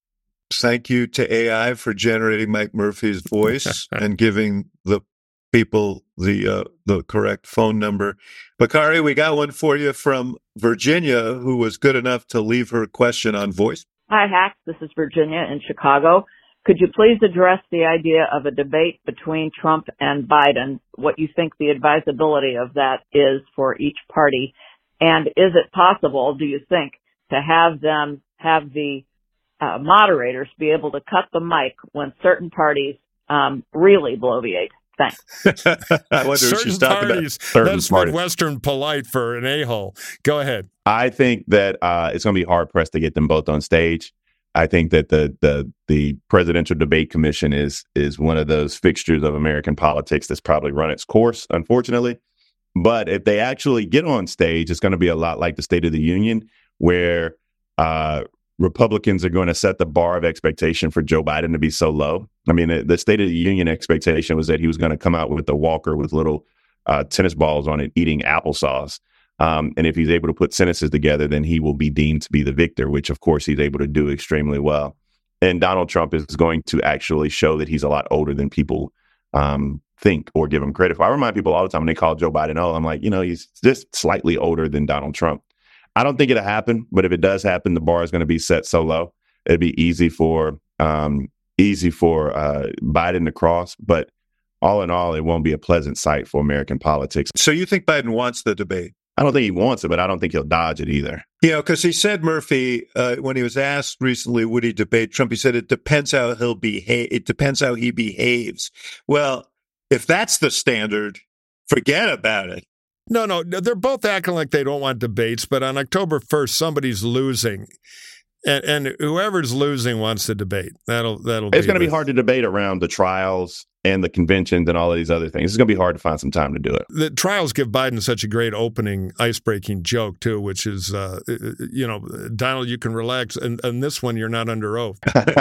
Thank you to A I for generating Mike Murphy's voice and giving the people the uh, the correct phone number. Bakari, we got one for you from Virginia, who was good enough to leave her question on voice. Hi, Hacks. This is Virginia in Chicago. Could you please address the idea of a debate between Trump and Biden, what you think the advisability of that is for each party? And is it possible, do you think, to have them have the uh, moderators be able to cut the mic when certain parties um, really bloviate? Thanks. I wonder if Certain she's talking parties, about certain that's parties. Midwestern polite for an a-hole. Go ahead. I think that uh, it's going to be hard pressed to get them both on stage. I think that the the the Presidential Debate Commission is is one of those fixtures of American politics that's probably run its course, unfortunately. But if they actually get on stage, it's going to be a lot like the State of the Union, where uh, Republicans are going to set the bar of expectation for Joe Biden to be so low. I mean, the, the State of the Union expectation was that he was going to come out with a walker with little uh, tennis balls on it, eating applesauce. Um, and if he's able to put sentences together, then he will be deemed to be the victor, which, of course, he's able to do extremely well. And Donald Trump is going to actually show that he's a lot older than people um, think or give him credit for. I remind people all the time when they call Joe Biden, oh, I'm like, you know, he's just slightly older than Donald Trump. I don't think it'll happen, but if it does happen, the bar is going to be set so low. It'd be easy for um, easy for uh, Biden to cross. But all in all, it won't be a pleasant sight for American politics. So you think Biden wants the debate? I don't think he wants it, but I don't think he'll dodge it either. You know, because he said, Murphy, uh, when he was asked recently, would he debate Trump? He said, it depends how he'll behave. It depends how he behaves. Well, if that's the standard, forget about it. No, no, they're both acting like they don't want debates, but on October first, somebody's losing. And, and whoever's losing wants to debate. That'll that'll. It's be going to be the- hard to debate around the trials and the conventions and all of these other things. It's going to be hard to find some time to do it. The trials give Biden such a great opening, ice-breaking joke, too, which is, uh, you know, Donald, you can relax. And, and this one, you're not under oath.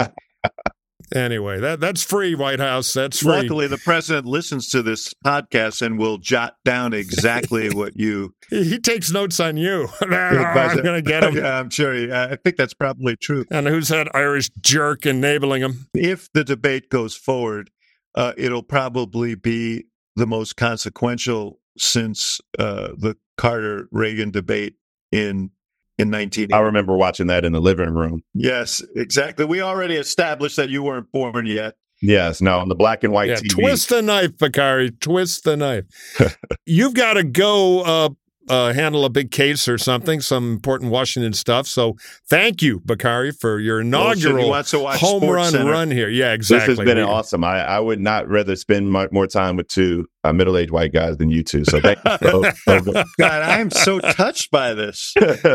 Anyway, that that's free, White House. That's free. Luckily, the president listens to this podcast and will jot down exactly what you. He, he takes notes on you. I'm going to get him. Yeah, I'm sure. He, I think that's probably true. And who's that Irish jerk enabling him? If the debate goes forward, uh, it'll probably be the most consequential since uh, the Carter-Reagan debate in in nineteen eighty. I remember watching that in the living room. Yes, exactly. We already established that you weren't born yet. Yes, no, on the black and white Yeah, T V. twist the knife, Bakari. Twist the knife. You've got to go uh, uh, handle a big case or something, some important Washington stuff. So thank you, Bakari, for your inaugural he wants to watch home Sports run Center. run here. Yeah, exactly. This has been We- awesome. I, I would not rather spend my, more time with two uh, middle-aged white guys than you two. So thank you. God, I am so touched by this.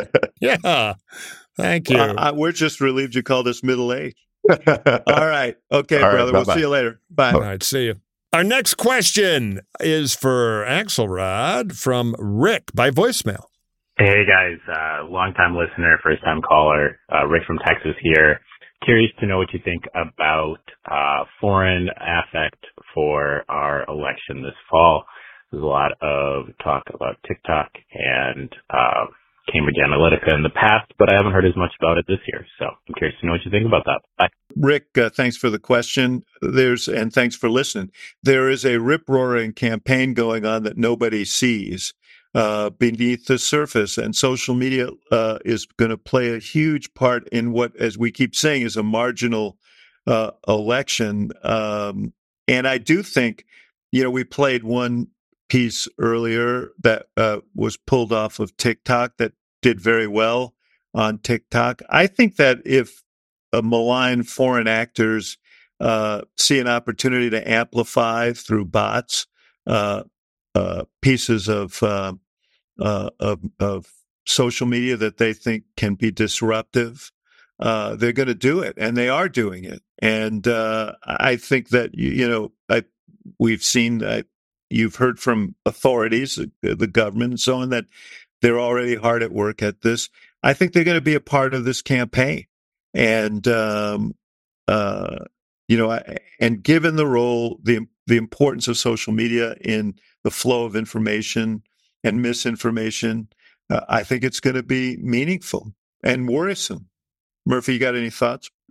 Yeah, thank you. Uh, I- we're just relieved you called us middle age. All right. Okay, All right, brother. We'll bye-bye. see you later. Bye. All right, see you. Our next question is for Axelrod from Rick by voicemail. Hey guys, uh, long time listener, first time caller, uh, Rick from Texas here. Curious to know what you think about, uh, foreign affect for our election this fall. There's a lot of talk about TikTok and, uh, Cambridge Analytica in the past, but I haven't heard as much about it this year. So I'm curious to know what you think about that. Bye. Rick, uh, thanks for the question. There's and thanks for listening. There is a rip-roaring campaign going on that nobody sees uh, beneath the surface, and social media uh, is going to play a huge part in what, as we keep saying, is a marginal uh, election. Um, and I do think, you know, we played one piece earlier that uh, was pulled off of TikTok that did very well on TikTok. I think that if uh, malign foreign actors uh, see an opportunity to amplify through bots uh, uh, pieces of, uh, uh, of of social media that they think can be disruptive, uh, they're going to do it, and they are doing it. And uh, I think that you, you know, I, we've seen, uh, you've heard from authorities, the, the government, and so on, that they're already hard at work at this. I think they're going to be a part of this campaign. And, um, uh, you know, I, and given the role, the the importance of social media in the flow of information and misinformation, uh, I think it's going to be meaningful and worrisome. Murphy, you got any thoughts?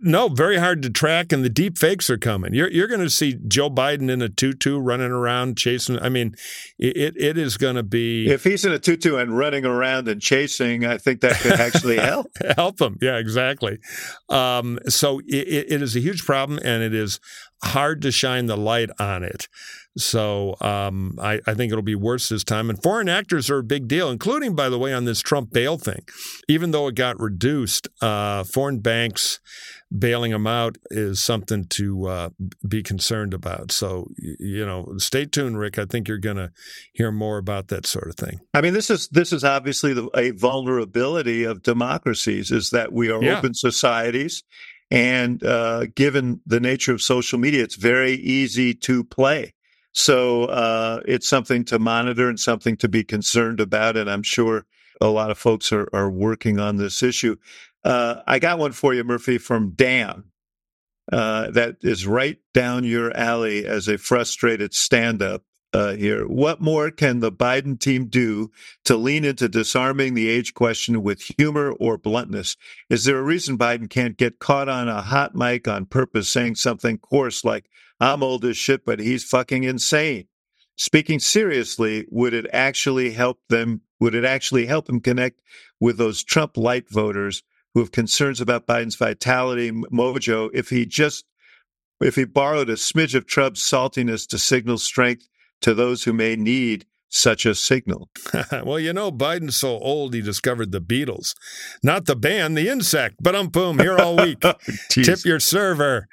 No, very hard to track, and the deep fakes are coming. You're you're going to see Joe Biden in a tutu running around chasing. I mean, it it is going to be. If he's in a tutu and running around and chasing, I think that could actually help. help him. Yeah, exactly. Um, so it, it is a huge problem, and it is hard to shine the light on it. So um, I, I think it'll be worse this time. And foreign actors are a big deal, including, by the way, on this Trump bail thing. Even though it got reduced, uh, foreign banks bailing them out is something to uh, be concerned about. So, you know, stay tuned, Rick. I think you're going to hear more about that sort of thing. I mean, this is this is obviously the, a vulnerability of democracies, is that we are Yeah. open societies. And uh, given the nature of social media, it's very easy to play. So uh, it's something to monitor and something to be concerned about. And I'm sure a lot of folks are, are working on this issue. Uh, I got one for you, Murphy, from Dan. Uh, that is right down your alley as a frustrated stand-up uh, here. What more can the Biden team do to lean into disarming the age question with humor or bluntness? Is there a reason Biden can't get caught on a hot mic on purpose saying something coarse like, I'm old as shit, but he's fucking insane? Speaking seriously, would it actually help them? Would it actually help him connect with those Trump light voters who have concerns about Biden's vitality, mojo, if he just, if he borrowed a smidge of Trump's saltiness to signal strength to those who may need such a signal? Well, you know, Biden's so old he discovered the Beatles. Not the band, the insect. But um, boom, here all week. Tip your server.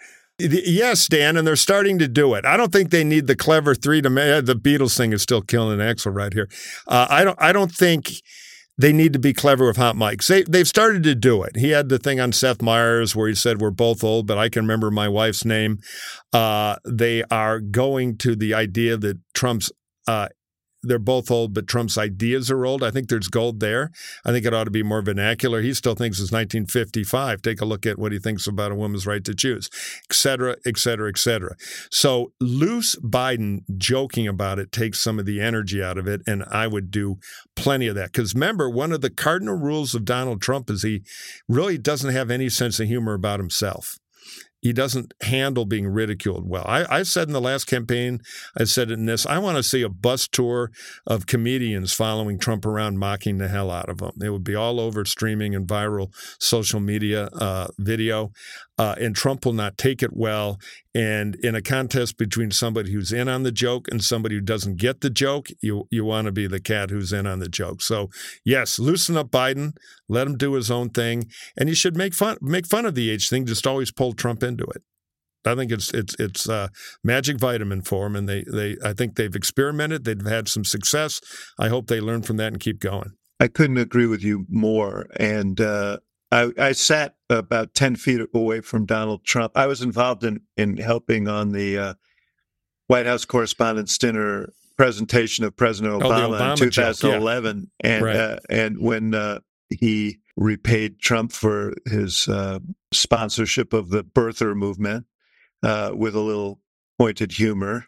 Yes, Dan, and they're starting to do it. I don't think they need the clever three to ma- the Beatles thing is still killing Axel right here. Uh, I don't. I don't think they need to be clever with hot mics. They they've started to do it. He had the thing on Seth Meyers where he said we're both old, but I can remember my wife's name. Uh, they are going to the idea that Trump's. Uh, They're both old, but Trump's ideas are old. I think there's gold there. I think it ought to be more vernacular. He still thinks it's nineteen fifty-five. Take a look at what he thinks about a woman's right to choose, et cetera, et cetera, et cetera. So loose Biden joking about it takes some of the energy out of it, and I would do plenty of that. Because remember, one of the cardinal rules of Donald Trump is he really doesn't have any sense of humor about himself. He doesn't handle being ridiculed well. I, I said in the last campaign, I said in this, I want to see a bus tour of comedians following Trump around, mocking the hell out of him. It would be all over streaming and viral social media uh, video. Uh, and Trump will not take it well. And in a contest between somebody who's in on the joke and somebody who doesn't get the joke, you you want to be the cat who's in on the joke. So, yes, loosen up Biden, let him do his own thing, and you should make fun make fun of the age thing. Just always pull Trump into it. I think it's it's it's uh, magic vitamin for them, and they they I think they've experimented. They've had some success. I hope they learn from that and keep going. I couldn't agree with you more. And uh, I, I sat about ten feet away from Donald Trump. I was involved in, in helping on the uh, White House Correspondents' Dinner presentation of President Obama, oh, Obama in two thousand eleven. Joke, yeah. And right. uh, and when uh, he repaid Trump for his uh, sponsorship of the birther movement uh, with a little pointed humor.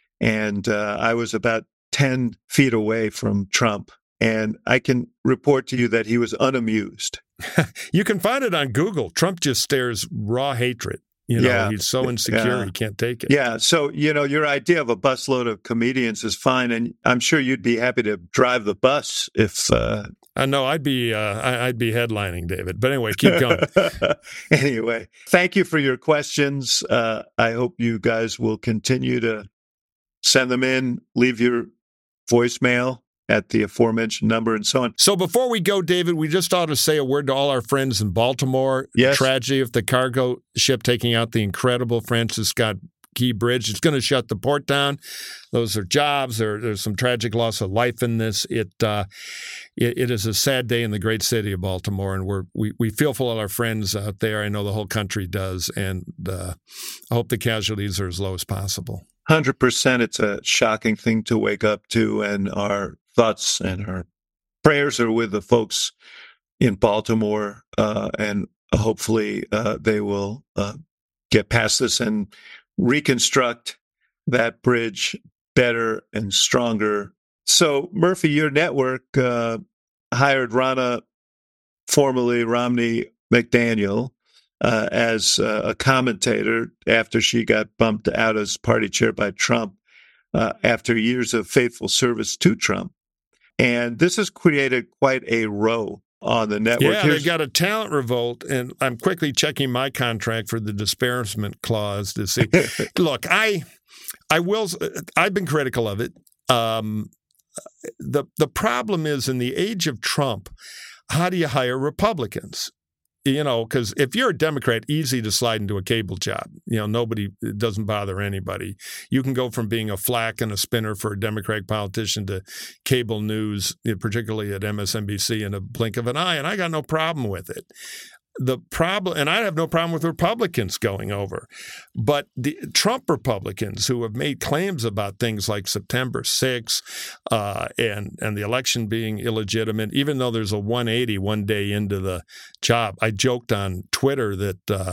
And uh, I was about ten feet away from Trump. And I can report to you that he was unamused. You can find it on Google. Trump just stares raw hatred. You know, yeah. he's so insecure, yeah. he can't take it. Yeah. So, you know, your idea of a busload of comedians is fine. And I'm sure you'd be happy to drive the bus if. Uh... I know I'd be, uh, I'd be headlining, David. But anyway, keep going. Anyway, thank you for your questions. Uh, I hope you guys will continue to send them in, leave your voicemail at the aforementioned number and so on. So before we go, David, we just ought to say a word to all our friends in Baltimore. Yes. The tragedy of the cargo ship taking out the incredible Francis Scott Key Bridge. It's going to shut the port down. Those are jobs. There, there's some tragic loss of life in this. It, uh, it it is a sad day in the great city of Baltimore, and we're we we feel for all our friends out there. I know the whole country does, and uh, I hope the casualties are as low as possible. one hundred percent. It's a shocking thing to wake up to, and our thoughts and our prayers are with the folks in Baltimore, uh, and hopefully uh, they will uh, get past this and reconstruct that bridge better and stronger. So, Murphy, your network uh, hired Ronna, formerly Romney McDaniel, uh, as uh, a commentator after she got bumped out as party chair by Trump uh, after years of faithful service to Trump. And this has created quite a row on the network. Yeah, Here's, they got a talent revolt, and I'm quickly checking my contract for the disparagement clause to see. Look, I, I will. I've been critical of it. Um, the the problem is, in the age of Trump, how do you hire Republicans? You know, because if you're a Democrat, easy to slide into a cable job. You know, nobody, it doesn't bother anybody. You can go from being a flack and a spinner for a Democratic politician to cable news, particularly at M S N B C, in a blink of an eye, and I got no problem with it. The problem, and I have no problem with Republicans going over, but the Trump Republicans who have made claims about things like September sixth uh, and and the election being illegitimate, even though there's a one eighty one day into the job. I joked on Twitter that uh,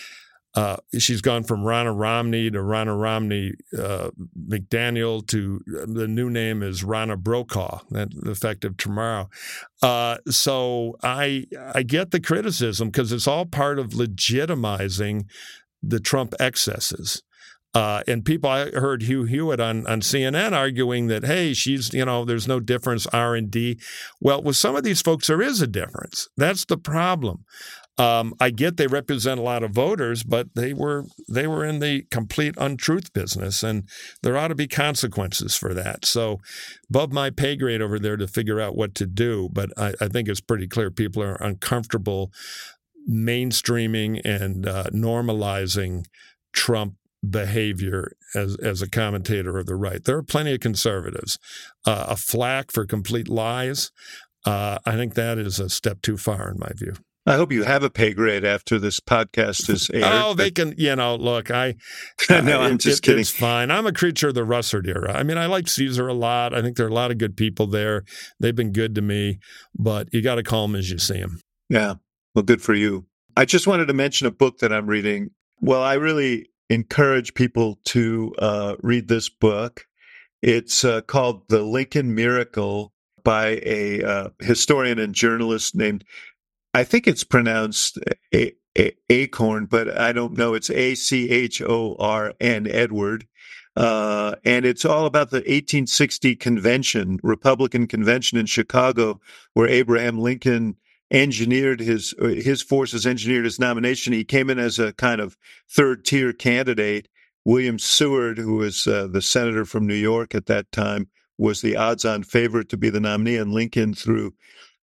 uh, she's gone from Ronna Romney to Ronna Romney uh, McDaniel to the new name is Ronna Brokaw, that's effective tomorrow. Uh, so I I get the criticism because it's all part of legitimizing the Trump excesses. Uh, and people, I heard Hugh Hewitt on, on C N N arguing that, hey, she's, you know, there's no difference, R and D. Well, with some of these folks, there is a difference. That's the problem. Um, I get they represent a lot of voters, but they were they were in the complete untruth business, and there ought to be consequences for that. So above my pay grade over there to figure out what to do, but I, I think it's pretty clear people are uncomfortable mainstreaming and uh, normalizing Trump behavior as as a commentator of the right. There are plenty of conservatives. Uh, a flack for complete lies, uh, I think that is a step too far in my view. I hope you have a pay grade after this podcast is aired. Oh, they can, you know, look, I. no, I'm it, just it, kidding. It's fine. I'm a creature of the Russert era. I mean, I like Caesar a lot. I think there are a lot of good people there. They've been good to me, but you got to call them as you see them. Yeah. Well, good for you. I just wanted to mention a book that I'm reading. Well, I really encourage people to uh, read this book. It's uh, called The Lincoln Miracle by a uh, historian and journalist named, I think it's pronounced a- a- Acorn, but I don't know. It's A C H O R N, Edward. Uh, and it's all about the eighteen sixty convention, Republican convention in Chicago, where Abraham Lincoln engineered his his forces engineered his nomination. He came in as a kind of third tier candidate. William Seward, who was uh, the senator from New York at that time, was the odds on favorite to be the nominee, and Lincoln, through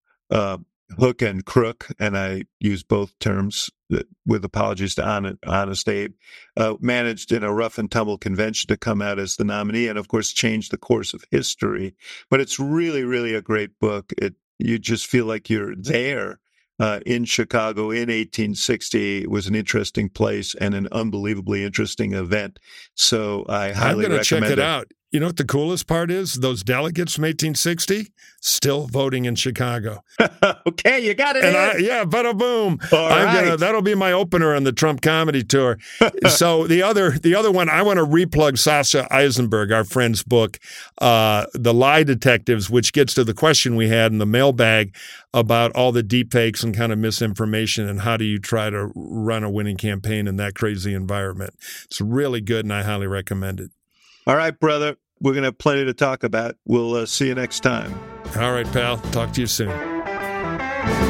uh, hook and crook, and I use both terms with apologies to Honest, honest Abe, uh, managed in a rough and tumble convention to come out as the nominee, and of course changed the course of history. But it's really, really a great book. It you just feel like you're there uh, in Chicago in eighteen sixty. It was an interesting place and an unbelievably interesting event. So I highly I'm going to check recommend it out. You know what the coolest part is? Those delegates from eighteen sixty still voting in Chicago. Okay, you got it. And I, yeah, bada boom. All I'm right. gonna, that'll be my opener on the Trump comedy tour. So the other the other one, I want to replug Sasha Eisenberg, our friend's book, uh, The Lie Detectives, which gets to the question we had in the mailbag about all the deep fakes and kind of misinformation and how do you try to run a winning campaign in that crazy environment. It's really good, and I highly recommend it. All right, brother. We're going to have plenty to talk about. We'll uh, see you next time. All right, pal. Talk to you soon.